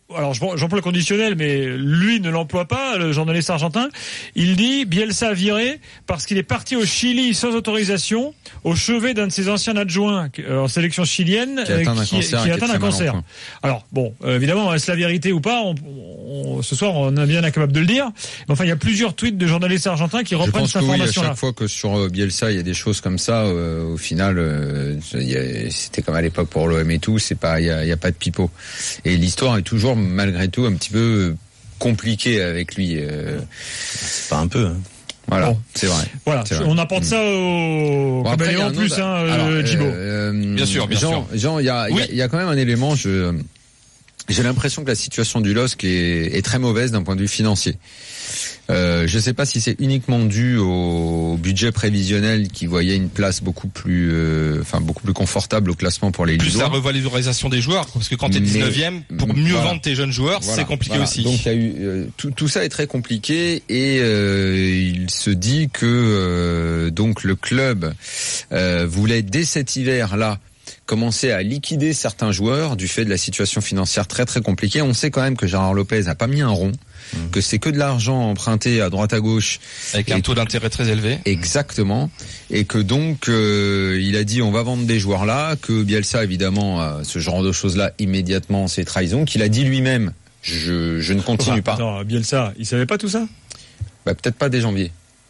alors j'emploie le conditionnel, mais lui ne l'emploie pas, le journaliste argentin. Il dit Bielsa viré parce qu'il est parti au Chili sans autorisation, au chevet d'un de ses anciens adjoints en sélection chilienne qui atteint un qui, cancer. Qui atteint un cancer. Alors bon, euh, évidemment, est-ce la vérité ou pas on, on, ce soir, on est bien incapable de le dire. Mais enfin, il y a plusieurs tweets de journalistes argentins qui reprennent cette information-là. Je pense que oui, à chaque fois que sur Bielsa, il y a des choses comme ça, euh, au final, euh, y a, c'était comme à l'époque pour l'O M et tout, c'est pas, il y a, y a pas de pipeau. Et l'histoire est toujours malgré tout un petit peu compliqué avec lui. Euh... C'est pas un peu. Hein. Voilà, bon. c'est vrai. Voilà, c'est vrai. On apporte ça au bon, caméléon en plus, autre... hein, Alors, Djibo. Euh, bien sûr, bien Jean, sûr. Jean, il y a, il oui. y, a, y a quand même un élément. Je, j'ai l'impression que la situation du L O S C est, est très mauvaise d'un point de vue financier. Euh, je ne sais pas si c'est uniquement dû au budget prévisionnel qui voyait une place beaucoup plus, euh, enfin beaucoup plus confortable au classement pour les plus Lillois. La revalorisation des joueurs, parce que quand tu es dix-neuvième, pour mieux voilà. vendre tes jeunes joueurs, voilà. c'est compliqué voilà. aussi. Donc il y a eu euh, tout, tout ça est très compliqué et euh, il se dit que euh, donc le club euh, voulait dès cet hiver là commencer à liquider certains joueurs du fait de la situation financière très très compliquée. On sait quand même que Gérard Lopez a pas mis un rond. Que c'est que de l'argent emprunté à droite à gauche avec un taux d'intérêt très élevé. Exactement. Et que donc euh, il a dit on va vendre des joueurs là, que Bielsa évidemment euh, ce genre de choses là immédiatement c'est trahison, qu'il a dit lui-même je je ne continue pas. Non, Bielsa, il savait pas tout ça ? Bah peut-être pas dès janvier.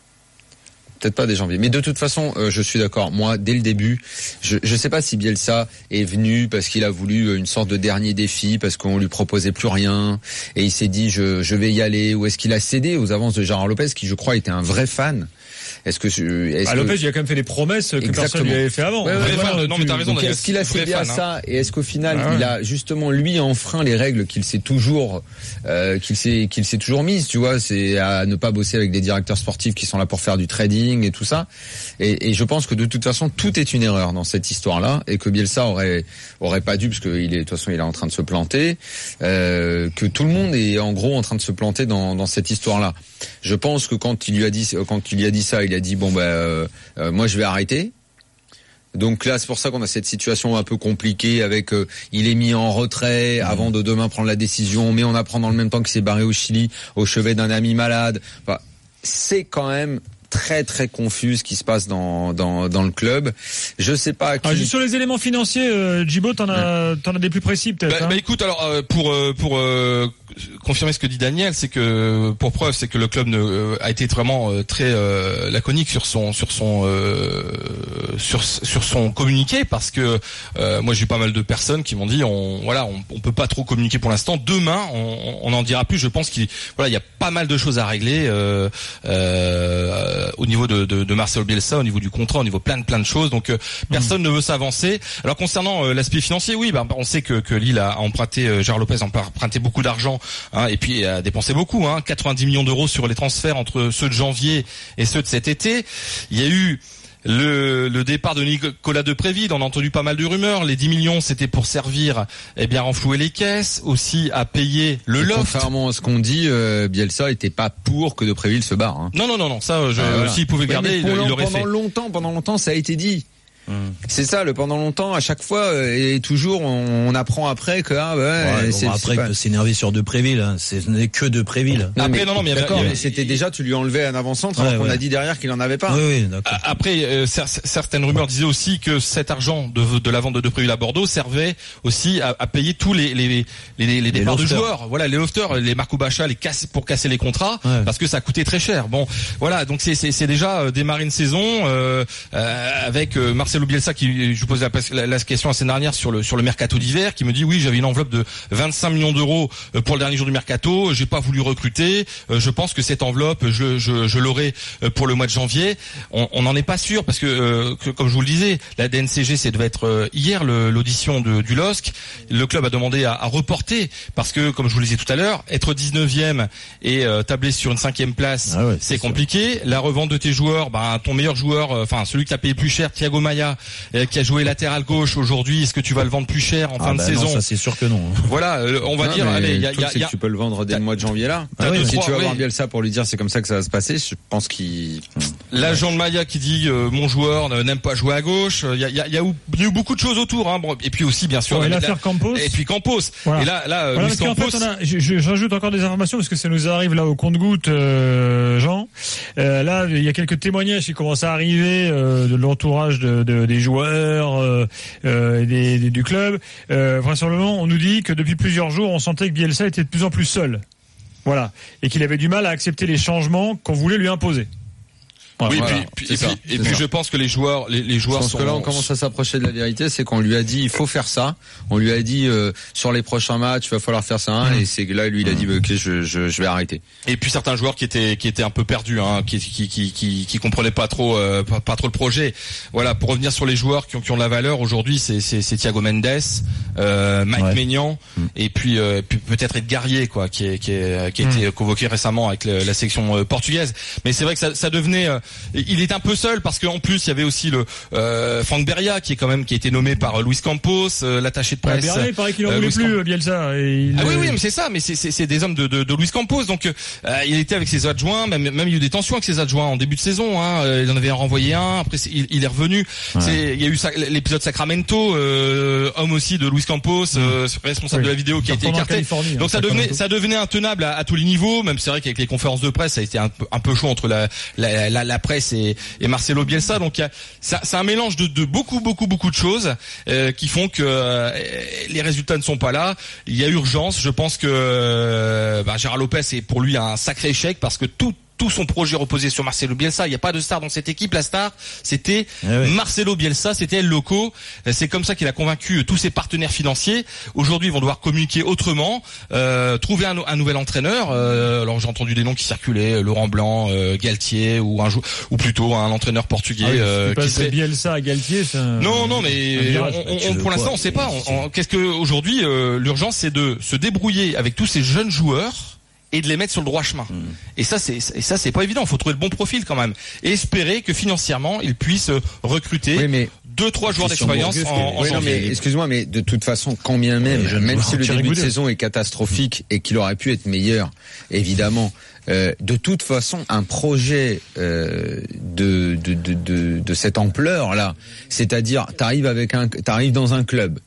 Peut-être pas dès janvier. Mais de toute façon, euh, je suis d'accord. Moi, dès le début, je ne sais pas si Bielsa est venu parce qu'il a voulu une sorte de dernier défi, parce qu'on lui proposait plus rien, et il s'est dit je, je vais y aller, ou est-ce qu'il a cédé aux avances de Gérard Lopez, qui je crois était un vrai fan. Est-ce que, est-ce ah, que... Lopez, il a quand même fait des promesses que Exactement. personne lui avait fait avant. Ouais, ouais, ouais, voilà, non, mais t'as raison. Donc, est-ce qu'il a cédé à ça, et est-ce qu'au final, ah ouais. il a justement lui enfreint les règles qu'il s'est toujours, euh, qu'il s'est, qu'il s'est toujours mises, tu vois, c'est à ne pas bosser avec des directeurs sportifs qui sont là pour faire du trading et tout ça. Et, et je pense que de toute façon, tout est une erreur dans cette histoire-là, et que Bielsa aurait, aurait pas dû, parce que il est, de toute façon, il est en train de se planter, euh, que tout le monde est en gros en train de se planter dans, dans cette histoire-là. Je pense que quand il lui a dit, quand il lui a dit ça, il a dit bon ben. Euh, Euh, moi je vais arrêter. Donc là c'est pour ça qu'on a cette situation un peu compliquée avec euh, il est mis en retrait avant de demain prendre la décision, mais on apprend dans le même temps qu'il s'est barré au Chili au chevet d'un ami malade. Enfin, c'est quand même très très confus ce qui se passe dans dans dans le club. Je sais pas qui... ah, juste sur les éléments financiers, euh, Djibo, t'en as ouais. t'en as des plus précis peut-être. Bah, hein bah écoute, alors euh, pour euh, pour euh, confirmer ce que dit Daniel, c'est que pour preuve, c'est que le club ne, euh, a été vraiment euh, très euh, laconique sur son sur son euh, sur sur son communiqué, parce que euh, moi j'ai eu pas mal de personnes qui m'ont dit on voilà on, on peut pas trop communiquer pour l'instant. Demain on, on en dira plus. Je pense qu'il voilà il y a pas mal de choses à régler euh, euh, au niveau de, de, de Marcelo Bielsa, au niveau du contrat, au niveau plein de plein de choses. Donc euh, personne mmh. ne veut s'avancer. Alors concernant euh, l'aspect financier, oui, bah, on sait que, que Lille a emprunté, euh, Gérard Lopez a emprunté beaucoup d'argent, hein, et puis a dépensé beaucoup, hein, quatre-vingt-dix millions d'euros sur les transferts entre ceux de janvier et ceux de cet été. Il y a eu Le, le départ de Nicolas Depréville, on a entendu pas mal de rumeurs. Les dix millions, c'était pour servir, eh bien, renflouer les caisses, aussi à payer le loft. Contrairement à ce qu'on dit, euh, Bielsa était pas pour que Depréville se barre. Hein. Non, non, non, non. Ça, je, ah, voilà. s'il pouvait garder, il, il l'aurait fait. Pendant longtemps, pendant longtemps, ça a été dit. Hum. C'est ça, le pendant longtemps, à chaque fois et toujours, on, on apprend après que ah ouais, ouais c'est, bon, après c'est pas... que s'énerver sur Depréville, hein, ce n'est que Depréville. Non, après mais, non non mais d'accord, avait, mais c'était déjà tu lui enlevais un avant-centre ouais, alors qu'on ouais. a dit derrière qu'il en avait pas. Oui, oui, d'accord. Après euh, cer- certaines rumeurs disaient aussi que cet argent de, de la vente de Depréville à Bordeaux servait aussi à, à payer tous les les les, les, les départs de joueurs. Voilà, les lofters, les Marco Baccia, les casse pour casser les contrats, ouais. parce que ça coûtait très cher. Bon, voilà, donc c'est c'est, c'est déjà euh, démarrer une saison euh, euh, avec euh, Marcelo Bielsa qui je vous pose la, la, la question la semaine dernière sur le sur le mercato d'hiver, qui me dit oui, j'avais une enveloppe de vingt-cinq millions d'euros pour le dernier jour du mercato, j'ai pas voulu recruter, je pense que cette enveloppe je je, je l'aurai pour le mois de janvier. On n'en est pas sûr parce que, euh, que comme je vous le disais, la D N C G, c'est devait être hier le, l'audition de, du L O S C. Le club a demandé à, à reporter parce que, comme je vous le disais tout à l'heure, être dix-neuvième et euh, tabler sur une cinquième place, ah ouais, c'est, c'est compliqué. La revente de tes joueurs, ben ton meilleur joueur, enfin euh, celui qui a payé plus cher, Thiago Maia, euh, qui a joué latéral gauche aujourd'hui, est-ce que tu vas le vendre plus cher en ah fin bah de non, saison? Ça c'est sûr que non. Voilà, euh, on va non, dire, allez, il y a, y a, y a... tu peux le vendre dès le mois de janvier là. Ah oui, si trois, tu vas oui. voir Bielsa pour lui dire c'est comme ça que ça va se passer, je pense qu'il L'agent de Maya qui dit euh, mon joueur n'aime pas jouer à gauche. Il y a, il y a, il y a eu beaucoup de choses autour. Hein. Bon, et puis aussi bien sûr. Ouais, la, l'affaire Campos. Et puis Campos. Voilà. Et là, là, voilà, Luis parce Campos. qu'en fait, on a, je, je, j'ajoute encore des informations parce que ça nous arrive là au compte-gouttes, euh, Jean. Euh, là, il y a quelques témoignages qui commencent à arriver euh, de l'entourage de, de, des joueurs, euh, euh, des, des, du club. Euh, vraisemblablement, on nous dit que depuis plusieurs jours, on sentait que Bielsa était de plus en plus seul. Voilà, et qu'il avait du mal à accepter les changements qu'on voulait lui imposer. Ouais, oui, voilà, puis, puis, et puis, ça, et puis je pense que les joueurs, les, les joueurs je pense sont. que là, on commence à s'approcher de la vérité, c'est qu'on lui a dit il faut faire ça. On lui a dit euh, sur les prochains matchs, il va falloir faire ça. Hein, mmh. Et c'est là, lui, il a dit bah, ok, je, je, je vais arrêter. Et puis certains joueurs qui étaient, qui étaient un peu perdus, hein, qui, qui, qui, qui, qui comprenaient pas trop, euh, pas, pas trop le projet. Voilà, pour revenir sur les joueurs qui ont, qui ont de la valeur aujourd'hui, c'est, c'est, c'est Thiago Mendes, euh, Mike ouais. Maignan, mmh. et puis, euh, puis peut-être Edgarié, quoi, qui, est, qui, est, qui a été mmh. convoqué récemment avec le, la section euh, portugaise. Mais c'est vrai que ça, ça devenait, euh, il est un peu seul parce qu'en plus il y avait aussi le euh, Franck Beria qui est quand même qui a été nommé par euh, Luis Campos, euh, l'attaché de presse. Ah, Beria, il paraît qu'il en euh, voulait plus, Camp... Bielsa. Et il... Ah oui oui mais c'est ça, mais c'est c'est, c'est des hommes de, de, de Luis Campos, donc euh, il était avec ses adjoints, même même il y a eu des tensions avec ses adjoints en début de saison. Hein, il en avait renvoyé un, après il, il est revenu. Ouais. C'est il y a eu ça, l'épisode Sacramento, euh, homme aussi de Luis Campos, euh, responsable oui. de la vidéo qui a été écarté. Donc ça devenait ça devenait intenable à, à tous les niveaux. Même c'est vrai qu'avec les conférences de presse ça a été un peu un peu chaud entre la la, la, la presse et, et Marcelo Bielsa. Donc ça, c'est un mélange de, de beaucoup beaucoup beaucoup de choses euh, qui font que euh, les résultats ne sont pas là. Il y a urgence. Je pense que euh, bah, Gérard Lopez est pour lui un sacré échec parce que tout tout son projet reposait sur Marcelo Bielsa. Il n'y a pas de star dans cette équipe. La star, c'était eh oui. Marcelo Bielsa, c'était El Loco. C'est comme ça qu'il a convaincu tous ses partenaires financiers. Aujourd'hui, ils vont devoir communiquer autrement, euh, trouver un, un nouvel entraîneur. Euh, alors j'ai entendu des noms qui circulaient, Laurent Blanc, euh, Galtier, ou un ou plutôt un entraîneur portugais. Ah oui, euh, qui serait Bielsa à Galtier. C'est un... Non, non, mais on, on, on, pour l'instant, on ne sait pas. On, on, qu'est-ce que aujourd'hui, euh, l'urgence, c'est de se débrouiller avec tous ces jeunes joueurs et de les mettre sur le droit chemin. Mmh. Et ça, c'est, et ça, c'est pas évident. Il faut trouver le bon profil quand même. Et espérer que financièrement, ils puissent recruter oui, mais deux, trois joueurs d'expérience en, en oui, non, mais, excuse-moi, mais de toute façon, quand bien même, oui, même si le début de saison est catastrophique mmh. et qu'il aurait pu être meilleur, évidemment, euh, de toute façon, un projet euh, de, de, de, de, de cette ampleur-là, c'est-à-dire, t'arrives avec un, t'arrives dans un club,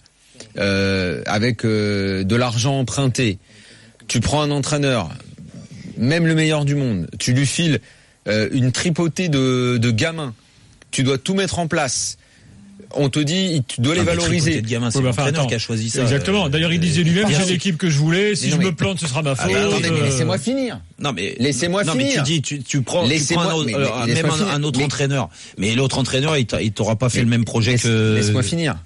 euh, avec euh, de l'argent emprunté, tu prends un entraîneur, même le meilleur du monde, tu lui files euh, une tripotée de, de gamins, tu dois tout mettre en place. On te dit, tu dois les valoriser. De gamins, c'est oui, l'entraîneur qui a choisi ça. Exactement. D'ailleurs, il disait lui-même, j'ai l'équipe que je voulais. Si je me plante, ce sera ma faute. Ah, attendez, mais laissez-moi finir. Non mais laissez-moi non, finir. Mais tu dis, tu, tu prends, tu prends un autre, mais, mais, euh, même un, un autre mais, entraîneur. Mais l'autre entraîneur, il, il t'aura pas fait mais, le même projet laisse, que. Laisse-moi finir.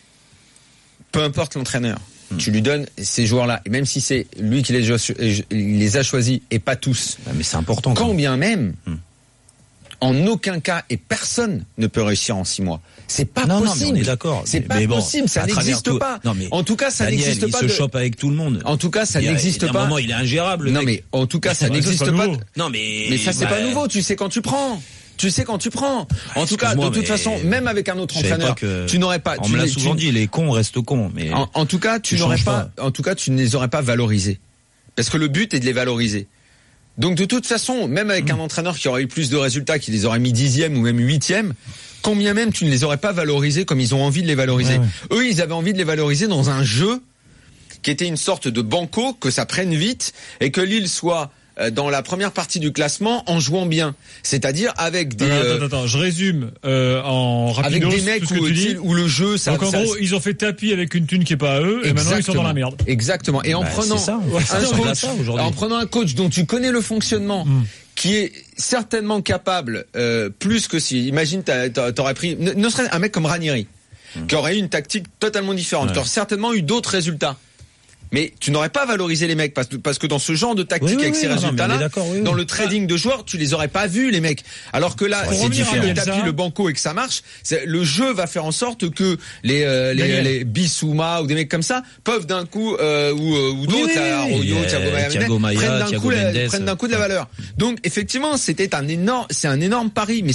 Peu importe l'entraîneur. Tu lui donnes ces joueurs-là, et même si c'est lui qui les, les a choisis et pas tous. Mais c'est important. Quand bien même, hmm. en aucun cas, et personne ne peut réussir en six mois. C'est pas non, possible. Non, mais on est d'accord. C'est mais, pas mais bon, possible. Ça n'existe tout... pas. Non, mais en tout cas, ça Daniel, n'existe il pas. Il de... se chope avec tout le monde. En tout cas, ça il n'existe a, pas. À un moment, il est ingérable. Le non, mec. mais en tout cas, ça n'existe pas. De... Non, mais. Mais ça, c'est bah... pas nouveau. Tu sais quand tu prends. Tu sais quand tu prends. En tout cas, de toute façon, même avec un autre entraîneur, que... tu n'aurais pas. On tu me l'a souvent tu... dit, les cons restent cons. Mais en, en tout cas, tu, tu n'aurais pas. pas. En tout cas, tu ne les aurais pas valorisés. Parce que le but est de les valoriser. Donc de toute façon, même avec mmh. un entraîneur qui aurait eu plus de résultats, qui les aurait mis dixième ou même huitième, combien même tu ne les aurais pas valorisés comme ils ont envie de les valoriser. Ouais, ouais. Eux, ils avaient envie de les valoriser dans un jeu qui était une sorte de banco, que ça prenne vite et que Lille soit dans la première partie du classement en jouant bien, c'est-à-dire avec des. Attends, euh, attends, attends, je résume euh, en rapidos. Avec des mecs où, dis, où le jeu, ça. Donc en ça, gros, ils ont fait tapis avec une thune qui est pas à eux, et maintenant ils sont dans la merde. Exactement. Et en bah, prenant ça, ouais, un coach, ça, en prenant un coach dont tu connais le fonctionnement, mm. qui est certainement capable, euh, plus que si, imagine, t'aurais pris, ne, ne serait un mec comme Ranieri, mm. qui aurait eu une tactique totalement différente, ouais. qui aurait certainement eu d'autres résultats. Mais tu n'aurais pas valorisé les mecs parce que, parce que dans ce genre de tactique oui, oui, avec oui, ces oui, résultats-là, oui, oui. dans le trading de joueurs, tu les aurais pas vus les mecs. Alors que là, c'est différent. Le tapis, le banco et que ça marche, le jeu va faire en sorte que les euh, les, les Bissouma ou des mecs comme ça peuvent d'un coup euh, ou, euh, ou d'autres, oui, oui, oui. Thiago Maia, prennent d'un Thiago coup, Mendes, la, prennent d'un coup de la valeur. Donc effectivement, c'était un énorme, c'est un énorme pari, mais ça.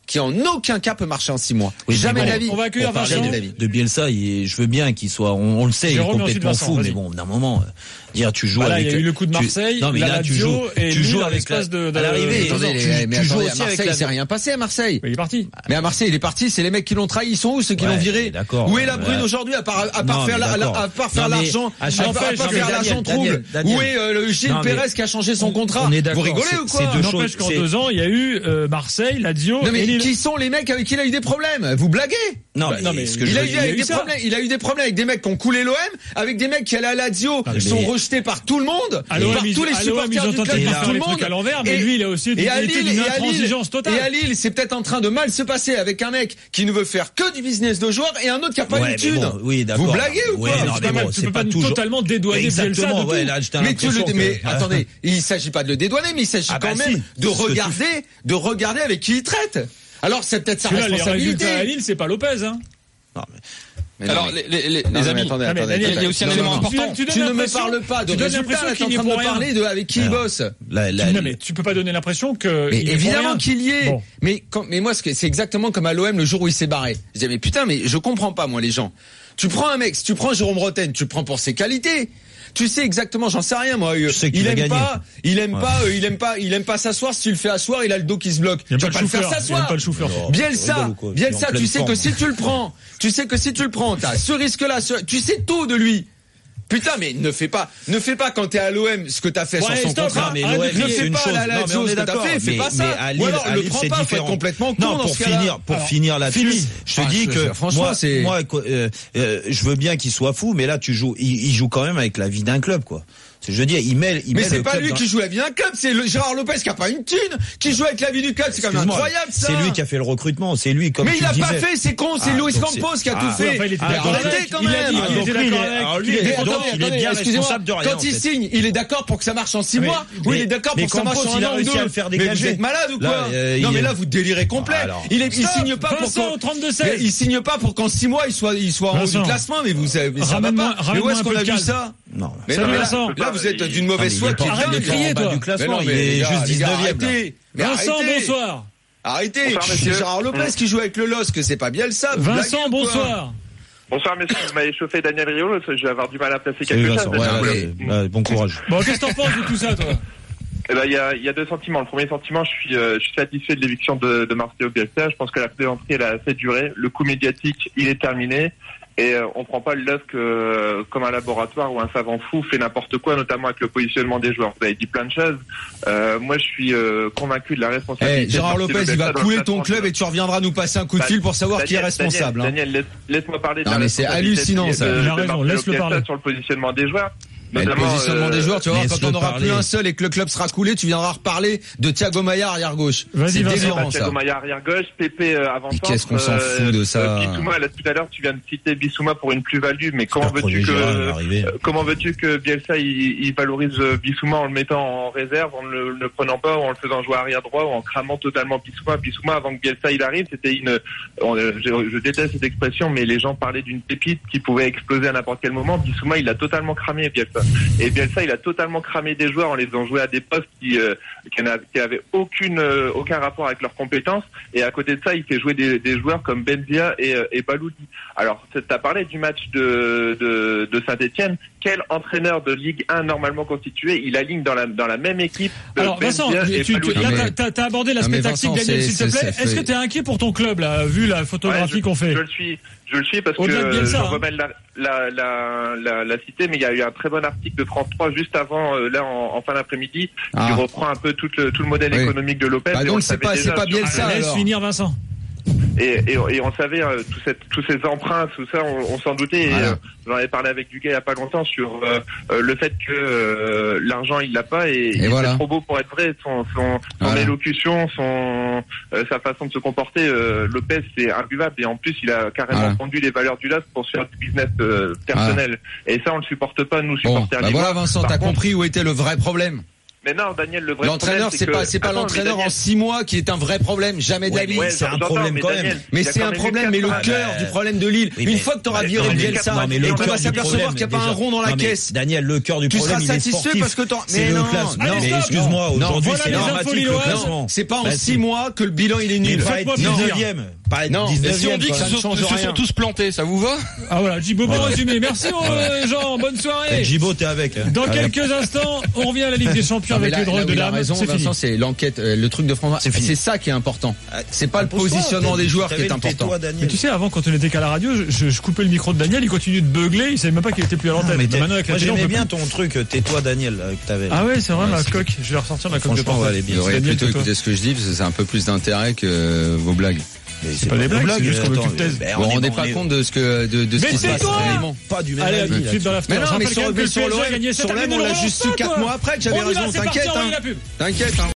qui en aucun cas peut marcher en six mois. Oui, Jamais bon, de la vie. on va accueillir Pour parler Vincent. de, de Bielsa, il, je veux bien qu'il soit, on, on le sait, Jérôme, il est complètement Vincent, fou, vas-y. mais bon, d'un moment, euh, dire tu joues Voilà, avec. il y a eu le coup de Marseille, tu, non mais la là tu Lazio joues, et tu lui, joues dans avec l'espace la, de- de- à l'arrivée. de- Attendez, tu, les- mais tu joues attendez, aussi à Marseille, avec il s'est la. rien passé à Marseille. Il est parti. Mais à Marseille, il est parti, c'est les mecs qui l'ont trahi, ils sont où ceux qui Ouais, l'ont viré? d'accord. Où est la Ouais. brune aujourd'hui à part à part Non, faire mais la, la- d'accord. à part faire Non, mais l'argent, à à chaque part, fois, à part non, mais faire Daniel, l'argent Daniel, trouble? Daniel. Où est euh, le Gilles Non, mais Pérez qui a changé son contrat? on est d'accord, Vous rigolez c'est- ou c'est quoi? deux N'empêche choses, qu'en c'est- deux ans, il y a eu euh, Marseille, Lazio Non mais et Lille. qui sont les mecs avec qui il a eu des problèmes? Vous blaguez? Non, Bah, mais, non, mais ce que il je Il a, veux eu, dire- il y a avec eu des ça. problèmes, il a eu des problèmes avec des mecs qui ont coulé l'O M, avec des mecs qui allaient à la Lazio, mais- sont rejetés par tout le monde, À l'O M, par ils- tous les à l'O M, ils supporters ont du tenté club, de Et par faire tout les le monde. trucs à l'envers, mais Et- lui, il a aussi et à été Lille, d'une et à Lille, intransigeance totale. et à Lille, c'est peut-être en train de mal se passer avec un mec qui ne veut faire que du business de joueur et un autre qui a pas Ouais, une mais thune. bon, oui, d'accord. Vous blaguez ou Ouais, quoi? non, C'est mais pas mal, bon, tu c'est peux pas pas toujours- totalement dédouaner Bielsa de Exactement, tout. ouais, là, j'étais Mais, tu le, l'impression mais que- attendez, il s'agit pas de le dédouaner, mais il s'agit Ah quand bah même si, de c'est ce que tu regarder, de regarder avec qui il traite. Alors c'est peut-être sa Parce que là, les responsabilité. résultats à Lille, c'est pas Lopez, hein. Non, mais- Mais Alors non, mais- les, les, les, non, les mais amis, attendez, Ah, mais attendez, Daniel, il y a aussi un non, élément non, non. important. Tu donnes Tu ne me l'impression- parles pas de tu donnes résultats, l'impression là, t'es en qu'il y est train de pour me rien. parler de avec qui il Alors, bosse. la- la- Non, mais tu peux pas donner l'impression que. Mais il est pour évidemment rien. qu'il y est. Bon. Mais quand, mais moi, ce que- c'est exactement comme à l'O M le jour où il s'est barré. Je disais, mais putain, mais je comprends pas, moi, les gens. Tu prends un mec, si tu prends Jérôme Rotten, tu le prends pour ses qualités. Tu sais exactement, j'en sais rien, moi. Je sais qu'il il va aime gagner. pas, il aime Ouais. pas, euh, il aime pas, il aime pas s'asseoir. Si tu le fais asseoir, il a le dos qui se bloque. Il aime Tu pas vas le le faire chauffeur. Il aime s'asseoir. pas le chauffeur. Non. Bielsa, rigole ou quoi? Bielsa, Il est en tu pleine sais forme. que si tu le prends, tu sais que si tu le prends, t'as ce risque-là, ce- tu sais tout de lui. Putain, mais ne fais pas, ne fais pas quand t'es à l'O M ce que t'as fait Ouais, sur son stop, contrat. hein, mais arrête l'O de M, Ne crier. c'est fais une pas chose. la Non, mais Lazio on ce est que t'as d'accord. fait, fais Mais- pas mais ça. à Ou Lille- alors à le Lille, prends c'est pas, faut être différent. complètement con Non, dans pour ce cas-là. finir, pour Alors, finir là-dessus, fini. je te Ah, dis je- que franchement, moi, c'est- moi, quoi, euh, euh, je veux bien qu'il soit fou, mais là, tu joues, il, il joue quand même avec la vie d'un club, quoi. C'est- Je veux dire, il met, il Mais met c'est le pas club lui dans- qui joue la vie d'un club, c'est le Gérard Lopez qui a pas une thune, qui joue avec la vie du club, c'est quand même Excuse-moi, incroyable ça. C'est lui qui a fait le recrutement, c'est lui comme Mais tu il a le pas disais. fait, c'est con, c'est Ah, Luis donc Campos c'est- qui a ah, tout ouais, fait. enfin, il était Mais d'accord arrêtez avec. quand Il a même. dit Ah, qu'il donc était lui, il d'accord est- avec. alors lui, Il il était est- content. donc, il est bien Excusez-moi, responsable de rien. quand en il fait. signe, il est d'accord pour que ça marche en six Mais- mois, ou mais- il est d'accord mais pour que ça marche Campos, en il a un ou réussi deux. à le faire Mais vous dégager. êtes malade ou Là, quoi? euh, Non il- mais là vous délirez complet. Alors. Il est, il Stop, signe pas pour Vincent, qu'on- au trente-deux mais seize. il signe pas pour qu'en six mois il soit, il soit en haut Vincent. du classement, mais vous savez, mais ça va Ramène-moi- pas. Mais où ramène-moi est-ce un qu'on peu a de vu calme. ça? Non. Mais Salut, non, mais là, Vincent. là, vous êtes d'une mauvaise Non, foi mais qui il est pas- Arrête de il est pas crier, en bas toi. du classement, Mais il non, mais est les gars, juste les gars, dix-neuvième. là. arrêtez. Mais Vincent, arrêtez. bonsoir. Arrêtez. Bonsoir, C'est monsieur. Gérard Lopez qui joue avec le L O S, que c'est pas bien ça. vous blaguez Vincent, ou quoi? bonsoir. Bonsoir, messieurs. Vous m'avez chauffé Daniel Riolo. Je vais avoir du mal à placer Salut, quelque Vincent. chose. Ouais, mais- ouais, ouais, bon courage. Bon, qu'est-ce que t'en penses de tout ça, toi? Eh ben, il y a, il y a deux sentiments. Le premier sentiment, je suis, euh, je suis satisfait de l'éviction de, de Marcelo Bielsa. Je pense que la plaisanterie, elle a assez duré. Le coup médiatique, il est terminé. Et euh, on prend pas le L O S que, euh, comme un laboratoire où un savant fou fait n'importe quoi, notamment avec le positionnement des joueurs. Vous avez dit plein de choses. Euh, moi, je suis euh, convaincu de la responsabilité. Eh, Gérard de Marcelo Lopez, il va Bielsa dans le couler ton placement club de- et tu reviendras nous passer un coup de fil pour savoir qui est Daniel, responsable. hein. Daniel, Daniel, laisse, laisse-moi parler de Non, la mais c'est responsabilité hallucinant, de- ça. de- Il a de raison, Marcelo laisse-le Bielsa parler. sur le positionnement des joueurs. Mais le Notamment, positionnement euh, des joueurs, tu vas voir, laisse-le quand on n'aura parler. plus un seul et que le club sera coulé, tu viendras reparler de Thiago Maia arrière gauche. Vas-y, C'est Vincent. délirant ça. Thiago Maia arrière gauche, Pépé euh, avant Mais centre. qu'est-ce qu'on s'en fout de ça euh, Bissouma, là tout à l'heure tu viens de citer Bissouma pour une plus-value, mais comment Super veux-tu premier joueur, il est que arrivé. euh, comment veux-tu que Bielsa il, il valorise euh, Bissouma en le mettant en réserve, en ne le, le prenant pas, ou en le faisant jouer arrière droit, ou en cramant totalement Bissouma. Bissouma avant que Bielsa il arrive, c'était une, on, euh, je, je déteste cette expression, mais les gens parlaient d'une pépite qui pouvait exploser à n'importe quel moment. Bissouma il a totalement cramé Bielsa, et Bielsa il a totalement cramé des joueurs en les faisant jouer à des postes qui euh, qui n'avaient qui avaient aucune euh, aucun rapport avec leurs compétences, et à côté de ça il fait jouer des, des joueurs comme Benzia et, euh, et Baloudi. Alors tu as parlé du match de de, de Saint-Etienne. Quel entraîneur de Ligue un normalement constitué il aligne dans la dans la même équipe de Alors, Vincent, Benzia et tu, tu, Baloudi? là, mais- t'as- t'as, t'as abordé l'aspect mais tactique, Vincent, Daniel, c'est- s'il te c'est- plaît. c'est Est-ce fait- que t'es inquiet pour ton club, là, vu la photographie Ouais, je, qu'on fait? Je le suis, je le suis parce Au-delà de que Bielsa, je hein. remets la, la, la, la, la cité, mais il y a eu un très bon article de France trois juste avant, euh, là en, en fin d'après-midi, Ah. qui reprend un peu tout le, tout le modèle Oui. économique de Lopez. Bah et donc on le c'est savait pas- c'est déjà pas sur- Bielsa, Ah, laisse alors. finir, Vincent. Et, et, et on savait euh, tout cette, tous ces emprunts, tout ça, on, on s'en doutait. Et Voilà. euh, j'en avais parlé avec Duguay il y a pas longtemps sur euh, euh, le fait que euh, l'argent il l'a pas, et, il voilà. est trop beau pour être vrai. Son, son, son Voilà. élocution, son euh, sa façon de se comporter, euh, Lopez c'est imbuvable. Et en plus il a carrément Voilà. vendu les valeurs du L O S pour se faire du business euh, personnel. Et ça on le supporte pas nous Bon, supporters. bah lillois. voilà Vincent, Par t'as contre, compris où était le vrai problème. Mais non, Daniel, le vrai l'entraîneur, problème, c'est que... pas, c'est pas Attends, l'entraîneur Daniel... en six mois qui est un vrai problème. Jamais de la vie. Ouais, c'est un j'entends, problème mais quand Daniel, même. Mais il y a c'est quand un même problème, eu mais le quatre cœur matchs. du problème de Lille. Oui, Une mais- fois que t'auras mais viré non, mais Bielsa, non, mais le et qu'on cœur va du s'apercevoir problème, qu'il n'y a pas déjà. un rond dans la Non, mais caisse. Daniel, le cœur du Tu problème, seras il est satisfait sportif. parce que t'en- C'est mais le non. classe. Allez, Non, mais stop. excuse-moi, Non, aujourd'hui, voilà c'est les infos dramatique le lilloises. classement. C'est pas en Bah, six si. mois que le bilan il est Mais nul. pas Faites-moi être plaisir. dix-neuvième. Pas être Non, mais Et dix-neuvième. si on dit quoi. qu'ils se ça ne sont, change se sont rien. tous plantés, ça vous va? Ah voilà, Djibo, bon Voilà. résumé. Merci euh, Jean, bonne soirée. Gibo, t'es avec. hein. Dans Allez. quelques instants, on revient à la Ligue des Champions Non, mais avec là, les drôles là où de il a dames. raison, C'est fini. Vincent, c'est l'enquête, euh, le truc de France. C'est fini. C'est ça qui est important. C'est pas le Pose-toi, positionnement t'as- des joueurs qui t'avais est le important. tais-toi, Daniel. Mais tu sais, avant, quand on était qu'à la radio, je, je coupais le micro de Daniel, il continuait de beugler, il savait même pas qu'il était plus à Non, l'antenne. mais Mais t'es- maintenant, avec la Moi télé, on j'aimais peut bien plus. ton truc, tais-toi Daniel, là, que t'avais. Ah ouais, c'est vrai, Ouais, ma c'est- coque. Je vais ressortir ma coque de Franchement, portable. elle est bien. Vous auriez Daniel, plutôt tais-toi. écouté ce que je dis, parce que c'est un peu plus d'intérêt que vos blagues. Mais C'est pas des blagues, c'est juste qu'on veut que tu te taises. Ben, Vous vous on est- rendez on pas est- compte de ce que, de, de ce Mais qui se passe tais-toi réellement. Pas du même Allez, à avis. tout de suite dans l'after. Mais non, Je mais rappelle sur, quand même que mais le sur P S G a l'O gagné M, cet sur l'O M, après-midi, on l'a relance juste pas, su quatre toi. mois après que j'avais On y va, raison. c'est parti, T'inquiète, envoyez hein. la pub. T'inquiète, hein.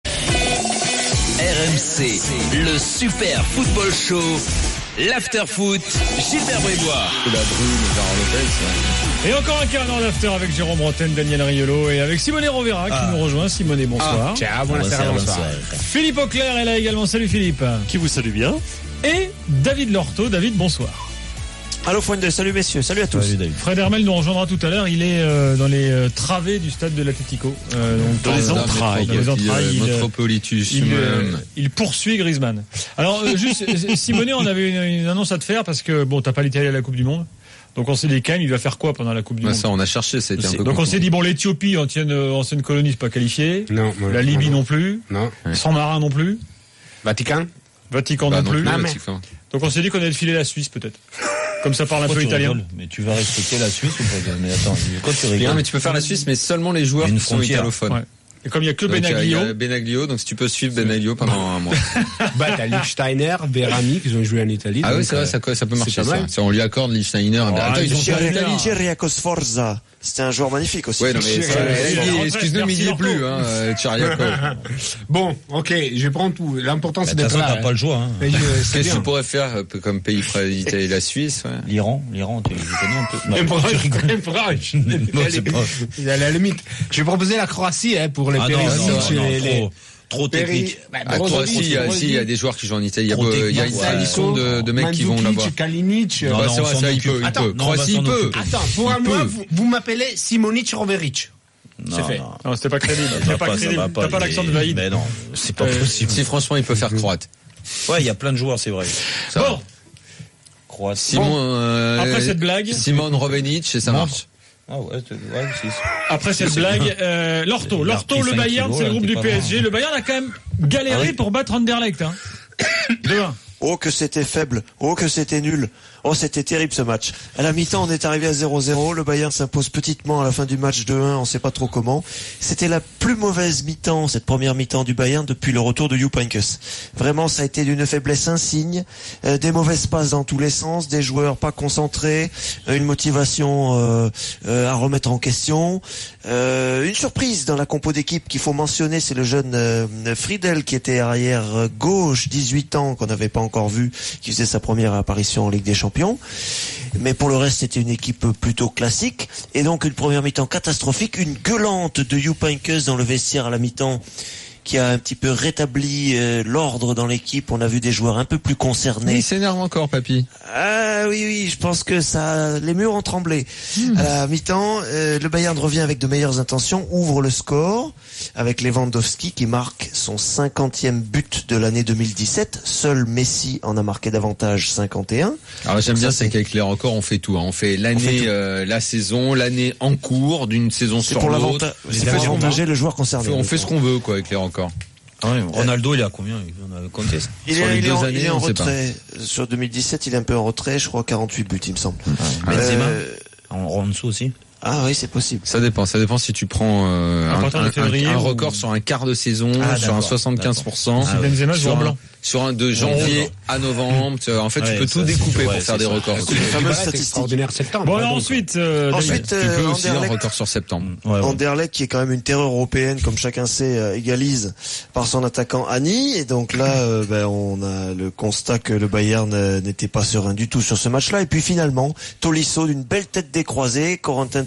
R M C, le super football show, l'after foot, Gilbert Brébois. La Brune, Gérard Lopez, ouais. Et encore un quart d'heure d'after avec Jérôme Bretagne, Daniel Riolo et avec Simone Rovera qui Ah. nous rejoint. Simone, bonsoir. Ciao, Bonsoir, bonsoir. Philippe Auclair est là également. Salut Philippe. Qui vous salue bien. Et David Lorto. David, bonsoir. Allô Fouinde, salut messieurs, salut à tous. Salut, David. Fred Hermel nous rejoindra tout à l'heure. Il est euh, dans les euh, travées du stade de l'Atlético. Euh, donc, Dans les euh, entrailles. Dans les entrailles. Il, euh, Metropolitus, il, euh, même. il poursuit Griezmann. Alors, euh, juste, euh, Simone, on avait une, une annonce à te faire parce que, bon, t'as pas l'Italie à la Coupe du Monde. Donc, on s'est dit, quand même, il va faire quoi pendant la Coupe du Bah, Monde? ça, on a cherché, c'était un peu Donc, on compliqué. s'est dit, bon, l'Éthiopie, ancienne, euh, ancienne colonie, c'est pas qualifié. Non, non, La Libye non plus. non. Ouais. San Marin non plus. Vatican. Vatican Bah, non plus. non, mais- Vatican. Donc, on s'est dit qu'on allait filer la Suisse, peut-être. Comme ça parle un Pourquoi peu tu italien. rigoles Mais tu vas respecter la Suisse ou pas? Mais attends, quand tu Bien, rigoles. mais tu peux faire la Suisse, mais seulement les joueurs Une qui sont frontière. italophones. Ouais. Et comme il y a que Donc, il y a- il y Benaglio. a Benaglio, donc si tu peux suivre Benaglio pendant un mois. Bah, t'as Liechtensteiner, Verami, qui ont joué en Italie. Ah oui, donc, c'est vrai, euh, ça, ça peut c'est marcher, pas ça. mal. Si on lui accorde Liechtensteiner. Oh, Attends, ils ils ont ont fait en pas Italie. Chiriakos Forza, c'était un joueur magnifique aussi. Ouais, non, mais, Merci, ça, merci, il- merci, excuse-nous, mais il y est merci, plus, Marco. hein, euh, Tchariakov. Bon, ok, je prends tout. L'important, De c'est toute d'être façon, là. t'as pas le choix. hein. Mais je- c'est Qu'est-ce que bien. tu pourrais faire euh, comme pays frère d'Italie, la Suisse, ouais. L'Iran, l'Iran, tu tu connais un peu. Même Non, proche, je rigole. même proche. Non, c'est pas- Il est à la limite. Je vais proposer la Croatie, hein, pour les Ah non, Perisic non, non, et les, trop, trop Péri- technique. bah, À Brozovic, Croatie, il y a, Brozovic, si, il y a des joueurs qui jouent en Italie. Il y a, Trop be- il y a technique, une ouais. addition de, de mecs qui vont Mandzukic, là-bas. Kalinic. Non, Bah, non, c'est on vrai, s'en ça, il occupe. peut, il Attends, peut. non, on va Croatie, s'en il peut. occuper. Attends, pour un Il mois, peut. vous, vous m'appelez Simonic Roveric. Non, C'est fait. non. Non, c'était pas crédible. Ça C'était va pas pas, ça crédible. va T'as pas il l'accent est- de Vaïd. Mais non, c'est pas Euh, possible. Si franchement, il peut faire croate. Ouais, il y a plein de joueurs, c'est vrai. Ça Bon, va. Croate. Simon, euh, après cette blague. Simon Rovenic et ça marche. Ah ouais, tu- ouais, si. Après cette blague, euh, Lorto, Il a Lorto, repris le cinq Bayern, kilos, c'est le là, groupe t'es du pas P S loin. G. Le Bayern a quand même galéré Ah oui. pour battre Anderlecht. Hein. deux un. Oh, que c'était faible. Oh, que c'était nul. Oh, c'était terrible ce match. À la mi-temps, on est arrivé à zéro zéro. Le Bayern s'impose petitement à la fin du match deux un. On sait pas trop comment. C'était la plus mauvaise mi-temps, cette première mi-temps du Bayern depuis le retour de Jupp Heynckes. Vraiment, ça a été d'une faiblesse insigne. Euh, des mauvaises passes dans tous les sens, des joueurs pas concentrés, euh, une motivation euh, euh, à remettre en question. Euh, une surprise dans la compo d'équipe qu'il faut mentionner, c'est le jeune euh, Friedel qui était arrière gauche, dix-huit ans, qu'on n'avait pas encore vu, qui faisait sa première apparition en Ligue des Champions. Mais pour le reste, c'était une équipe plutôt classique. Et donc une première mi-temps catastrophique, une gueulante de Jupp Heynckes dans le vestiaire à la mi-temps, qui a un petit peu rétabli euh, l'ordre dans l'équipe. On a vu des joueurs un peu plus concernés. Il s'énerve encore, papy. Ah oui, oui, je pense que ça, les murs ont tremblé. À la mi-temps, euh, le Bayern revient avec de meilleures intentions, ouvre le score avec Lewandowski qui marque son cinquantième but de l'année deux mille dix-sept. Seul Messi en a marqué davantage, cinquante et un. Alors j'aime Donc bien, ça, c'est c'est- qu'avec les records, on fait tout. hein. On fait On fait l'année, tout. euh, la saison, l'année en cours d'une saison C'est sur pour l'autre. l'avantage, On c'est fait pour ce qu'on avantager veut. le joueur On concerné. fait- On fait ce qu'on veut, quoi, avec les records. Ah ouais, Ronaldo, il a combien? On a compté ça. Il Sur est, les il est deux en, années, il est en on sait pas. retrait. Sur deux mille dix-sept, il est un peu en retrait, je crois quarante-huit buts, il me semble. Benzema, Euh, en, en dessous aussi. ah oui, c'est possible. Ça dépend, ça dépend si tu prends euh, À un, partir de un- février un ou- record sur un quart de saison, Ah, sur un d'accord, soixante-quinze pour cent, d'accord. Ah ouais. Benzema joue sur, en un, blanc. sur un de janvier d'accord. à novembre. Tu vois, En fait, Ouais, tu peux ça, tout c'est- découper ouais, pour c'est faire des ça. records. Les C'est fameuses pas statistiques. extraordinaire septembre. Bon, hein, alors donc. ensuite, euh, David. Ensuite, Tu euh, peux aussi un Anderlecht- record sur septembre. Ouais, ouais. Anderlecht, qui est quand même une terreur européenne, comme chacun sait, euh, égalise par son attaquant Annie. Et donc là, euh, ben, on a le constat que le Bayern euh, n'était pas serein du tout sur ce match-là. Et puis finalement, Tolisso d'une belle tête décroisée, Corentin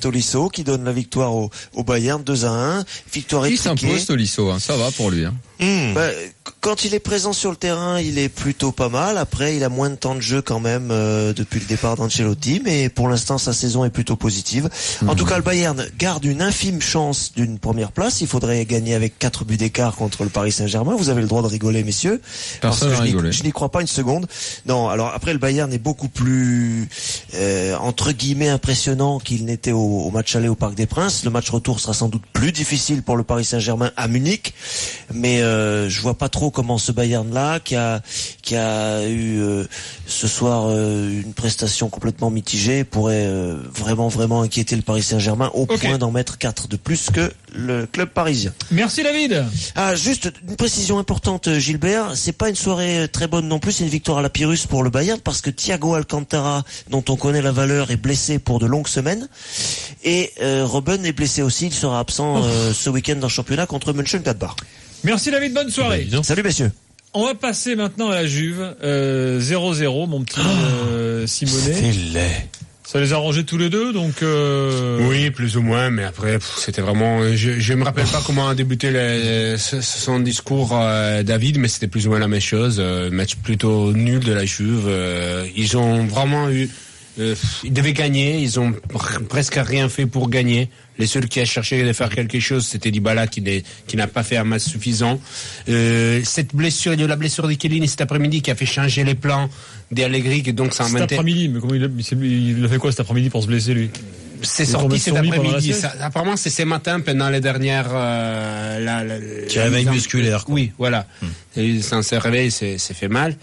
Tolisso qui donne la victoire au, au Bayern deux à un. Victoire Il étriquée. s'impose Tolisso, hein. Ça va pour lui. Hein. Mmh. Bah, quand il est présent sur le terrain, il est plutôt pas mal. Après, il a moins de temps de jeu quand même euh, depuis le départ d'Ancelotti, mais pour l'instant, sa saison est plutôt positive. Mmh. En tout cas, le Bayern garde une infime chance d'une première place. Il faudrait gagner avec quatre buts d'écart contre le Paris Saint-Germain. Vous avez le droit de rigoler, messieurs. Personne parce que rigoler. Je n'y crois pas une seconde. Non, alors après, le Bayern est beaucoup plus euh, entre guillemets impressionnant qu'il n'était au, au match aller au Parc des Princes. Le match retour sera sans doute plus difficile pour le Paris Saint-Germain à Munich, mais euh, je vois pas trop comment ce Bayern-là, qui a qui a eu euh, ce soir euh, une prestation complètement mitigée, pourrait euh, vraiment vraiment inquiéter le Paris Saint-Germain au okay. point d'en mettre quatre de plus que le club parisien. Merci David. Ah, juste une précision importante, Gilbert, c'est pas une soirée très bonne non plus, c'est une victoire à la Pyrrhus pour le Bayern parce que Thiago Alcantara, dont on connaît la valeur, est blessé pour de longues semaines et euh, Robben est blessé aussi, il sera absent oh. euh, ce week-end dans le championnat contre Mönchengladbach. Merci David, bonne soirée. Salut messieurs. On va passer maintenant à la Juve, euh, zéro zéro, mon petit euh, Simonet. C'est laid. Ça les a arrangés tous les deux, donc... Euh... Oui, plus ou moins, mais après, pff, c'était vraiment... Je je me rappelle pas comment a débuté le, son discours, euh, David, mais c'était plus ou moins la même chose. Euh, match plutôt nul de la Juve. Euh, ils ont vraiment eu... Euh, ils devaient gagner, ils ont presque rien fait pour gagner. Les seuls qui a cherché de faire quelque chose, c'était Dybala qui, qui n'a pas fait un match suffisant. Euh, cette blessure, de la blessure de Chiellini cet après-midi qui a fait changer les plans d'Allegri, donc ça a Cet après-midi, mais comment il a, il a fait quoi cet après-midi pour se blesser lui? C'est sorti cet après-midi. Ça, apparemment, c'est ce matin pendant les dernières. Euh, la, la, Qui réveil musculaire. Quoi. Oui, voilà. Hum. Et sans se réveiller, c'est, c'est fait mal.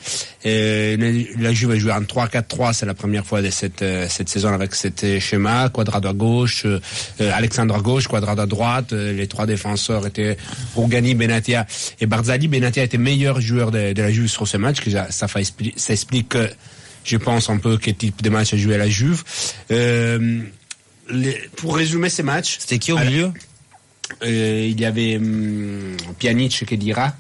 Et la Juve a joué en trois quatre trois. C'est la première fois de cette cette saison avec cet schéma. Quadrado à gauche, euh, Alexandre à gauche, Quadrado à droite. Euh, les trois défenseurs étaient Rougani, Benatia et Barzagli. Benatia était meilleur joueur de, de la Juve sur ce match. Que ça, ça, fait, ça explique, euh, je pense, un peu quel type de match a joué la Juve. Euh, Les, pour résumer ces matchs, c'était qui au milieu? euh, Il y avait hum, Pjanic, Khedira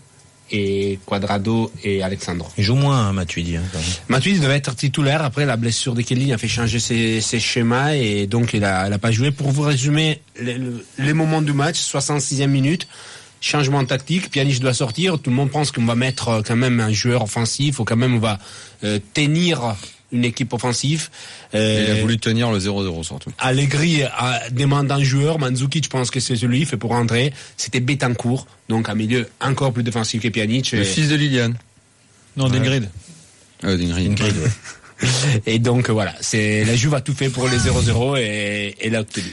et Quadrado et Alexandro. Il joue moins, hein, Matuidi. Hein, Matuidi devait être titulaire. Après la blessure de Kelly, il a fait changer ses, ses schémas et donc il a, il a pas joué. Pour vous résumer les, les moments du match, soixante-sixième minute. Changement tactique, Pjanic doit sortir. Tout le monde pense qu'on va mettre quand même un joueur offensif ou quand même on va euh, tenir une équipe offensive. Euh, il a voulu tenir le zéro zéro surtout. Allegri a demandé un joueur, Mandzukic, je pense que c'est celui fait pour rentrer. C'était Betancourt, donc un milieu encore plus défensif que Pjanic. Le et... fils de Liliane. Non, ouais. d'Ingrid. Euh, d'Ingrid. Ingrid, ouais. Et donc voilà, c'est la Juve a tout fait pour les zéro zéro et, et l'a obtenu.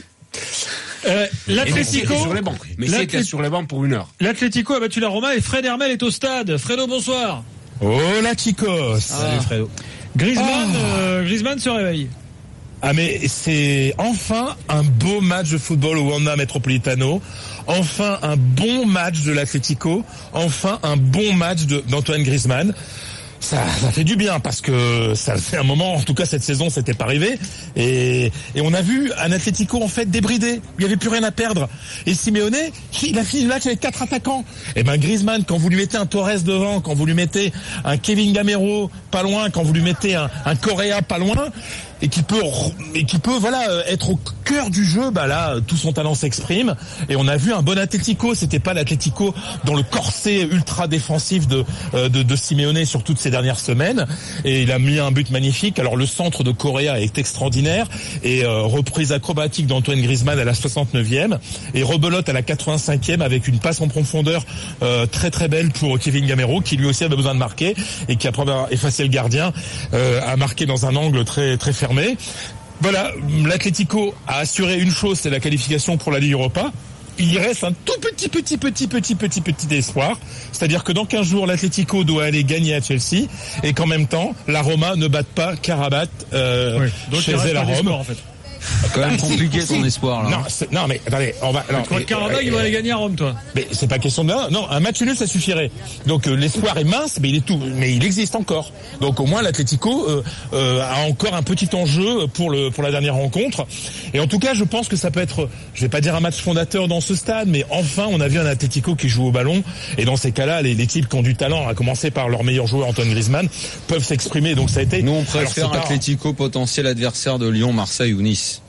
Euh, L'Atlético sur les bancs. Mais c'était sur les bancs pour une heure. L'Atlético a battu la Roma et Fred Hermel est au stade. Fredo, bonsoir. Hola chicos. Salut Fredo. Griezmann, oh. euh, Griezmann se réveille. Ah mais c'est enfin un beau match de football au Wanda Metropolitano. Enfin un bon match de l'Atlético. Enfin un bon match de, d'Antoine Griezmann. Ça, ça fait du bien parce que ça fait un moment, en tout cas cette saison, c'était pas arrivé. Et, et on a vu un Atlético en fait débridé. Il y avait plus rien à perdre. Et Simeone, il a fini le match avec quatre attaquants. Et ben Griezmann, quand vous lui mettez un Torres devant, quand vous lui mettez un Kevin Gamero pas loin, quand vous lui mettez un, un Correa pas loin, et qui peut, et qui peut voilà être au cœur du jeu, bah là tout son talent s'exprime. Et on a vu un bon Atlético. C'était pas l'Atlético dans le corset ultra défensif de de, de Simeone sur toutes ces dernières semaines. Et il a mis un but magnifique. Alors le centre de Correa est extraordinaire et euh, reprise acrobatique d'Antoine Griezmann à la soixante-neuvième et rebelote à la quatre-vingt-cinquième avec une passe en profondeur euh, très très belle pour Kevin Gamero qui lui aussi avait besoin de marquer et qui après avoir effacé le gardien euh, a marqué dans un angle très très fermé. Voilà, l'Atlético a assuré une chose, c'est la qualification pour la Ligue Europa. Il y reste un tout petit, petit, petit, petit, petit, petit espoir. C'est-à-dire que dans quinze jours, l'Atlético doit aller gagner à Chelsea et qu'en même temps, la Roma ne batte pas Karabat euh, oui. Donc chez elle à Rome. En fait. C'est quand même compliqué ton espoir là. Non, c'est, non mais attendez, on va. Tu crois que Karabakh il va aller gagner à Rome, toi? Mais c'est pas question de non, non, un match nul ça suffirait. Donc euh, l'espoir est mince, mais il est tout, mais il existe encore. Donc au moins l'Atlético euh, euh, a encore un petit enjeu pour le pour la dernière rencontre. Et en tout cas, je pense que ça peut être, je vais pas dire un match fondateur dans ce stade, mais enfin on a vu un Atlético qui joue au ballon. Et dans ces cas-là, les, les types qui ont du talent, à commencer par leur meilleur joueur Antoine Griezmann, peuvent s'exprimer. Donc ça a été. Nous on préfère Atlético potentiel adversaire de Lyon, Marseille ou Nice.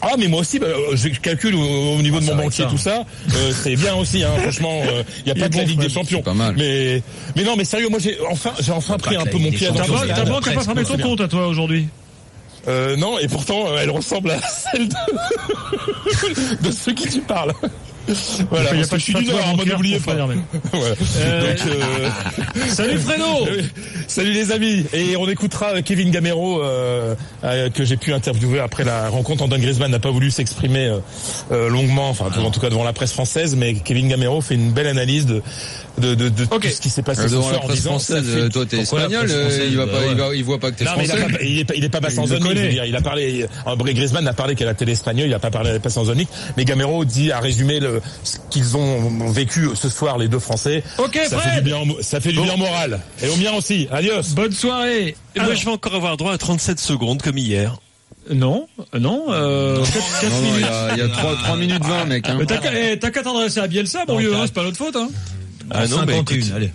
Ah mais moi aussi, bah, je calcule au, au niveau ah, de mon banquier ça. Tout ça, euh, c'est bien aussi. Hein, franchement, il euh, y a pas que bon, la Ligue des Champions. Pas mal. Mais mais non, mais sérieux, moi j'ai enfin j'ai enfin pris un peu mon pied à l'envers. Ta banque a pas fermé ton compte à toi aujourd'hui. Euh, non, et pourtant, elle ressemble à celle de, de ceux qui tu parles. Voilà, il n'y a pas de suis du Nord, on n'oubliez pas. Voilà. Euh... Donc, euh... Salut Fredo. Salut les amis. Et on écoutera Kevin Gamero euh, euh, que j'ai pu interviewer après la rencontre. Antoine Griezmann n'a pas voulu s'exprimer euh, euh, longuement, enfin en tout cas devant la presse française, mais Kevin Gamero fait une belle analyse de de de, de okay. tout ce qui s'est passé euh, ce soir en disant française, fait... toi t'es espagnol, euh, il va pas, ouais. il, va, il voit pas que t'es non, français. Mais il, a pas, il est pas, il est pas passé en zone mixte. Il a parlé, Griezmann a parlé qu'à la télé espagnole, il a pas parlé passé en zone mixte, mais Gamero dit a résumé le ce qu'ils ont vécu ce soir les deux Français. Ok, ça Fred. fait du bien, ça fait du bon. bien moral. Et au mien aussi. Adios. Bonne soirée. Alors, moi je vais encore avoir droit à trente-sept secondes comme hier. Non, non, euh, non, quatre, quatre non, minutes. Il y a, y a trois, trois minutes vingt, mec, hein. T'as qu'à, eh, t'as qu'à t'adresser à Bielsa, bon vieux, hein, c'est pas notre faute, hein. Ah non, mais écoute, allez.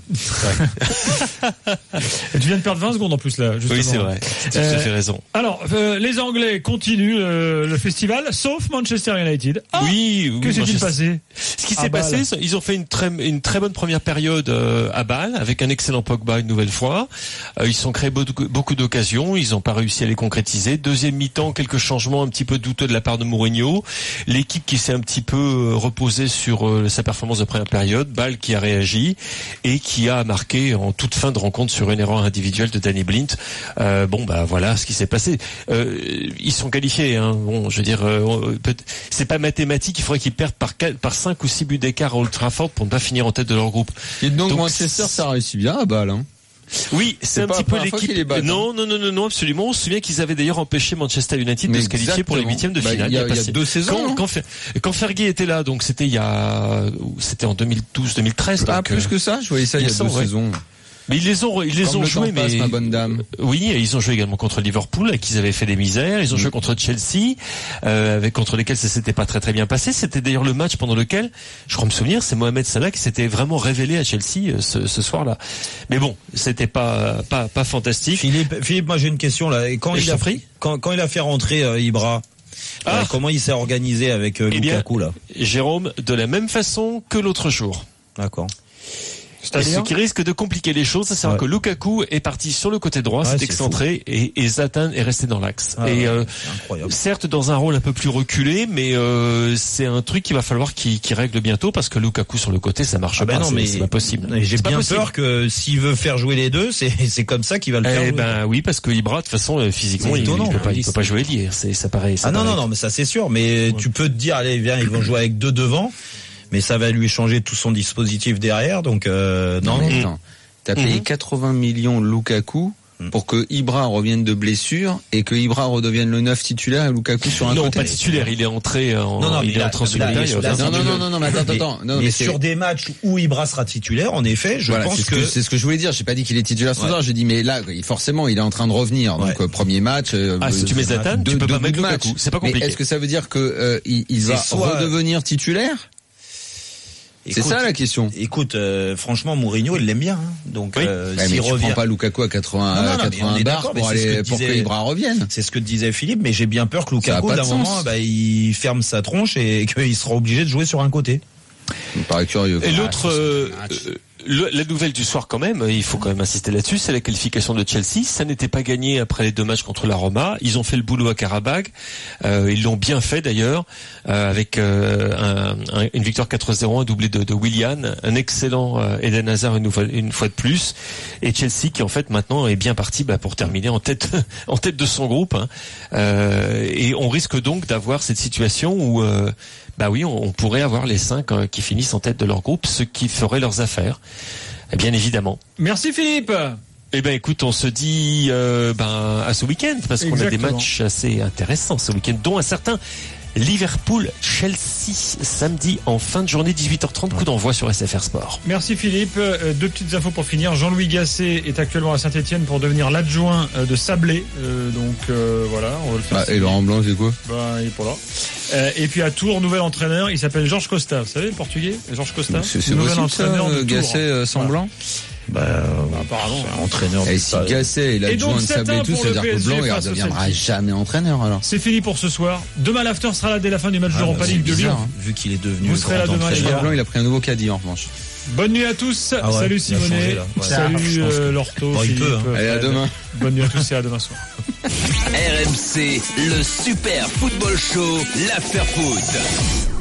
Tu viens de perdre vingt secondes en plus là. Justement. Oui, c'est vrai. Tu as euh, fait raison. Alors, euh, les Anglais continuent euh, le festival, sauf Manchester United. Ah, oui, oui. Que s'est-il Manchester... passé? Ce qui s'est ah, passé, bah, ils ont fait une très une très bonne première période euh, à Bâle avec un excellent Pogba une nouvelle fois. Euh, ils se sont créés beaucoup, beaucoup d'occasions, ils n'ont pas réussi à les concrétiser. Deuxième mi-temps, quelques changements un petit peu douteux de la part de Mourinho. L'équipe qui s'est un petit peu reposée sur euh, sa performance de première période. Bâle qui a réagi et qui a marqué en toute fin de rencontre sur une erreur individuelle de Danny Blind. Euh, bon bah voilà ce qui s'est passé. Euh, ils sont qualifiés. Hein. Bon, je veux dire, euh, c'est pas mathématique. Il faudrait qu'ils perdent par quatre, par cinq ou six buts d'écart à Old Trafford pour ne pas finir en tête de leur groupe. Et donc, donc Manchester, ça réussit bien à Bâle. Hein. Oui, c'est, c'est un petit peu l'équipe. Bat, non, non, non, non, non, absolument. On se souvient qu'ils avaient d'ailleurs empêché Manchester United mais de se qualifier pour les huitièmes de finale. Bah, il, y a, il y a deux saisons. Quand, quand, Fer... quand Fergie était là, donc c'était il y a, c'était en deux mille douze, deux mille treize. Ah, donc, plus euh... que ça. Je voyais ça il y a deux ouais. saisons. Mais ils les ont, ils les Comme ont le joués, mais passe, ma bonne dame. Oui, ils ont joué également contre Liverpool, avec qui ils avaient fait des misères. Ils ont mmh. joué contre Chelsea, euh, avec contre lesquels ça s'était pas très très bien passé. C'était d'ailleurs le match pendant lequel, je crois me souvenir, c'est Mohamed Salah qui s'était vraiment révélé à Chelsea euh, ce, ce soir-là. Mais bon, c'était pas pas pas fantastique. Philippe, Philippe, moi j'ai une question là. Et quand Et il a pris quand quand il a fait rentrer euh, Ibra. Ah. Euh, comment il s'est organisé avec euh, eh Lukaku bien, là Jérôme, de la même façon que l'autre jour. D'accord. Ce qui risque de compliquer les choses, c'est ouais. que Lukaku est parti sur le côté droit, ouais, s'est excentré et, et Zlatan est resté dans l'axe. Ah, et euh, certes dans un rôle un peu plus reculé, mais euh, c'est un truc qu'il va falloir qu'il, qu'il règle bientôt parce que Lukaku sur le côté, ça marche ah ben pas. Non, c'est, mais c'est pas possible. J'ai c'est bien possible. peur que s'il veut faire jouer les deux, c'est c'est comme ça qu'il va le faire. Eh jouer. ben oui, parce que Ibra de toute façon physiquement il, il peut pas, il peut pas jouer lié. C'est ça paraît. Ça ah non paraît... non non, mais ça c'est sûr. Mais ouais. tu peux te dire allez viens, ils vont jouer avec deux devant. Mais ça va lui changer tout son dispositif derrière, donc euh, non. non. Attends, t'as payé mmh. quatre-vingts millions Lukaku pour que Ibra revienne de blessure et que Ibra redevienne le neuf titulaire et Lukaku sur un non, côté. Non, pas titulaire, il est entré en, non, non, il est entré en seconde période. Non, non, non, non, non, mais attends, attends. Non, mais, mais sur des matchs où Ibra sera titulaire, en effet, je voilà, pense c'est ce que... que c'est ce que je voulais dire. J'ai pas dit qu'il est titulaire ce ouais. soir. J'ai dit, mais là, forcément, il est en train de revenir. Donc, ouais. premier match. Ah, si tu mets Zlatan, tu peux pas mettre Lukaku. C'est pas compliqué. Mais est-ce que ça veut dire que euh, il, il va redevenir titulaire? C'est écoute, ça la question. Écoute, euh, franchement, Mourinho, il l'aime bien. Hein. Donc, oui. euh, ouais, s'il mais revient, tu prends pas Lukaku à quatre-vingts, non, non, non, quatre-vingts bars pour aller que pour disait, que Ibra revienne. C'est ce que disait Philippe, mais j'ai bien peur que Lukaku, d'un moment, bah, il ferme sa tronche et qu'il sera obligé de jouer sur un côté. Ça me paraît curieux. Et l'autre. Euh, Le, la nouvelle du soir quand même, il faut quand même insister là-dessus, c'est la qualification de Chelsea. Ça n'était pas gagné après les deux matchs contre la Roma. Ils ont fait le boulot à Karabakh. Euh, ils l'ont bien fait d'ailleurs, euh, avec euh, un, un, une victoire quatre zéro, un doublé de, de Willian, un excellent euh, Eden Hazard une, une fois de plus, et Chelsea qui en fait maintenant est bien parti bah, pour terminer en tête en tête de son groupe. Hein. Euh, et on risque donc d'avoir cette situation où euh, bah oui, on, on pourrait avoir les cinq euh, qui finissent en tête de leur groupe, ce qui ferait leurs affaires. Bien évidemment. Merci Philippe. Eh ben écoute, on se dit euh, ben à ce week-end parce qu'on Exactement. a des matchs assez intéressants ce week-end, dont un certain Liverpool-Chelsea samedi en fin de journée dix-huit heures trente, coup d'envoi sur S F R Sport. Merci Philippe. Euh, deux petites infos pour finir. Jean-Louis Gasset est actuellement à Saint-Etienne pour devenir l'adjoint de Sablé. Euh, donc euh, voilà, on va le faire. Ah, et Laurent Blanc, c'est quoi? Ben, il est pas là. Euh, et puis à Tours, nouvel entraîneur, il s'appelle Georges Costa. Vous savez le portugais, Georges Costa. C'est, c'est nouvel possible, entraîneur ça, de Gasset euh, sans voilà. Blanc. Bah, bah apparemment. C'est entraîneur. Et si Gasset est l'adjoint de Sabletou, ça veut dire que Blanc ne deviendra jamais entraîneur alors. C'est fini pour ce soir. Demain l'after sera là dès la fin du match ah, d'Europa bah, League de Lyon. Hein. Vu qu'il est devenu. Vous serez là demain les gars. Blanc, il a pris un nouveau caddie en revanche. Bonne nuit à tous. Ah ouais, salut Simonet. Ouais. Salut euh, Lorto. Bon, il peut, hein. Allez, à demain. Bonne nuit à tous et à demain soir. R M C, le super football show, l'after foot.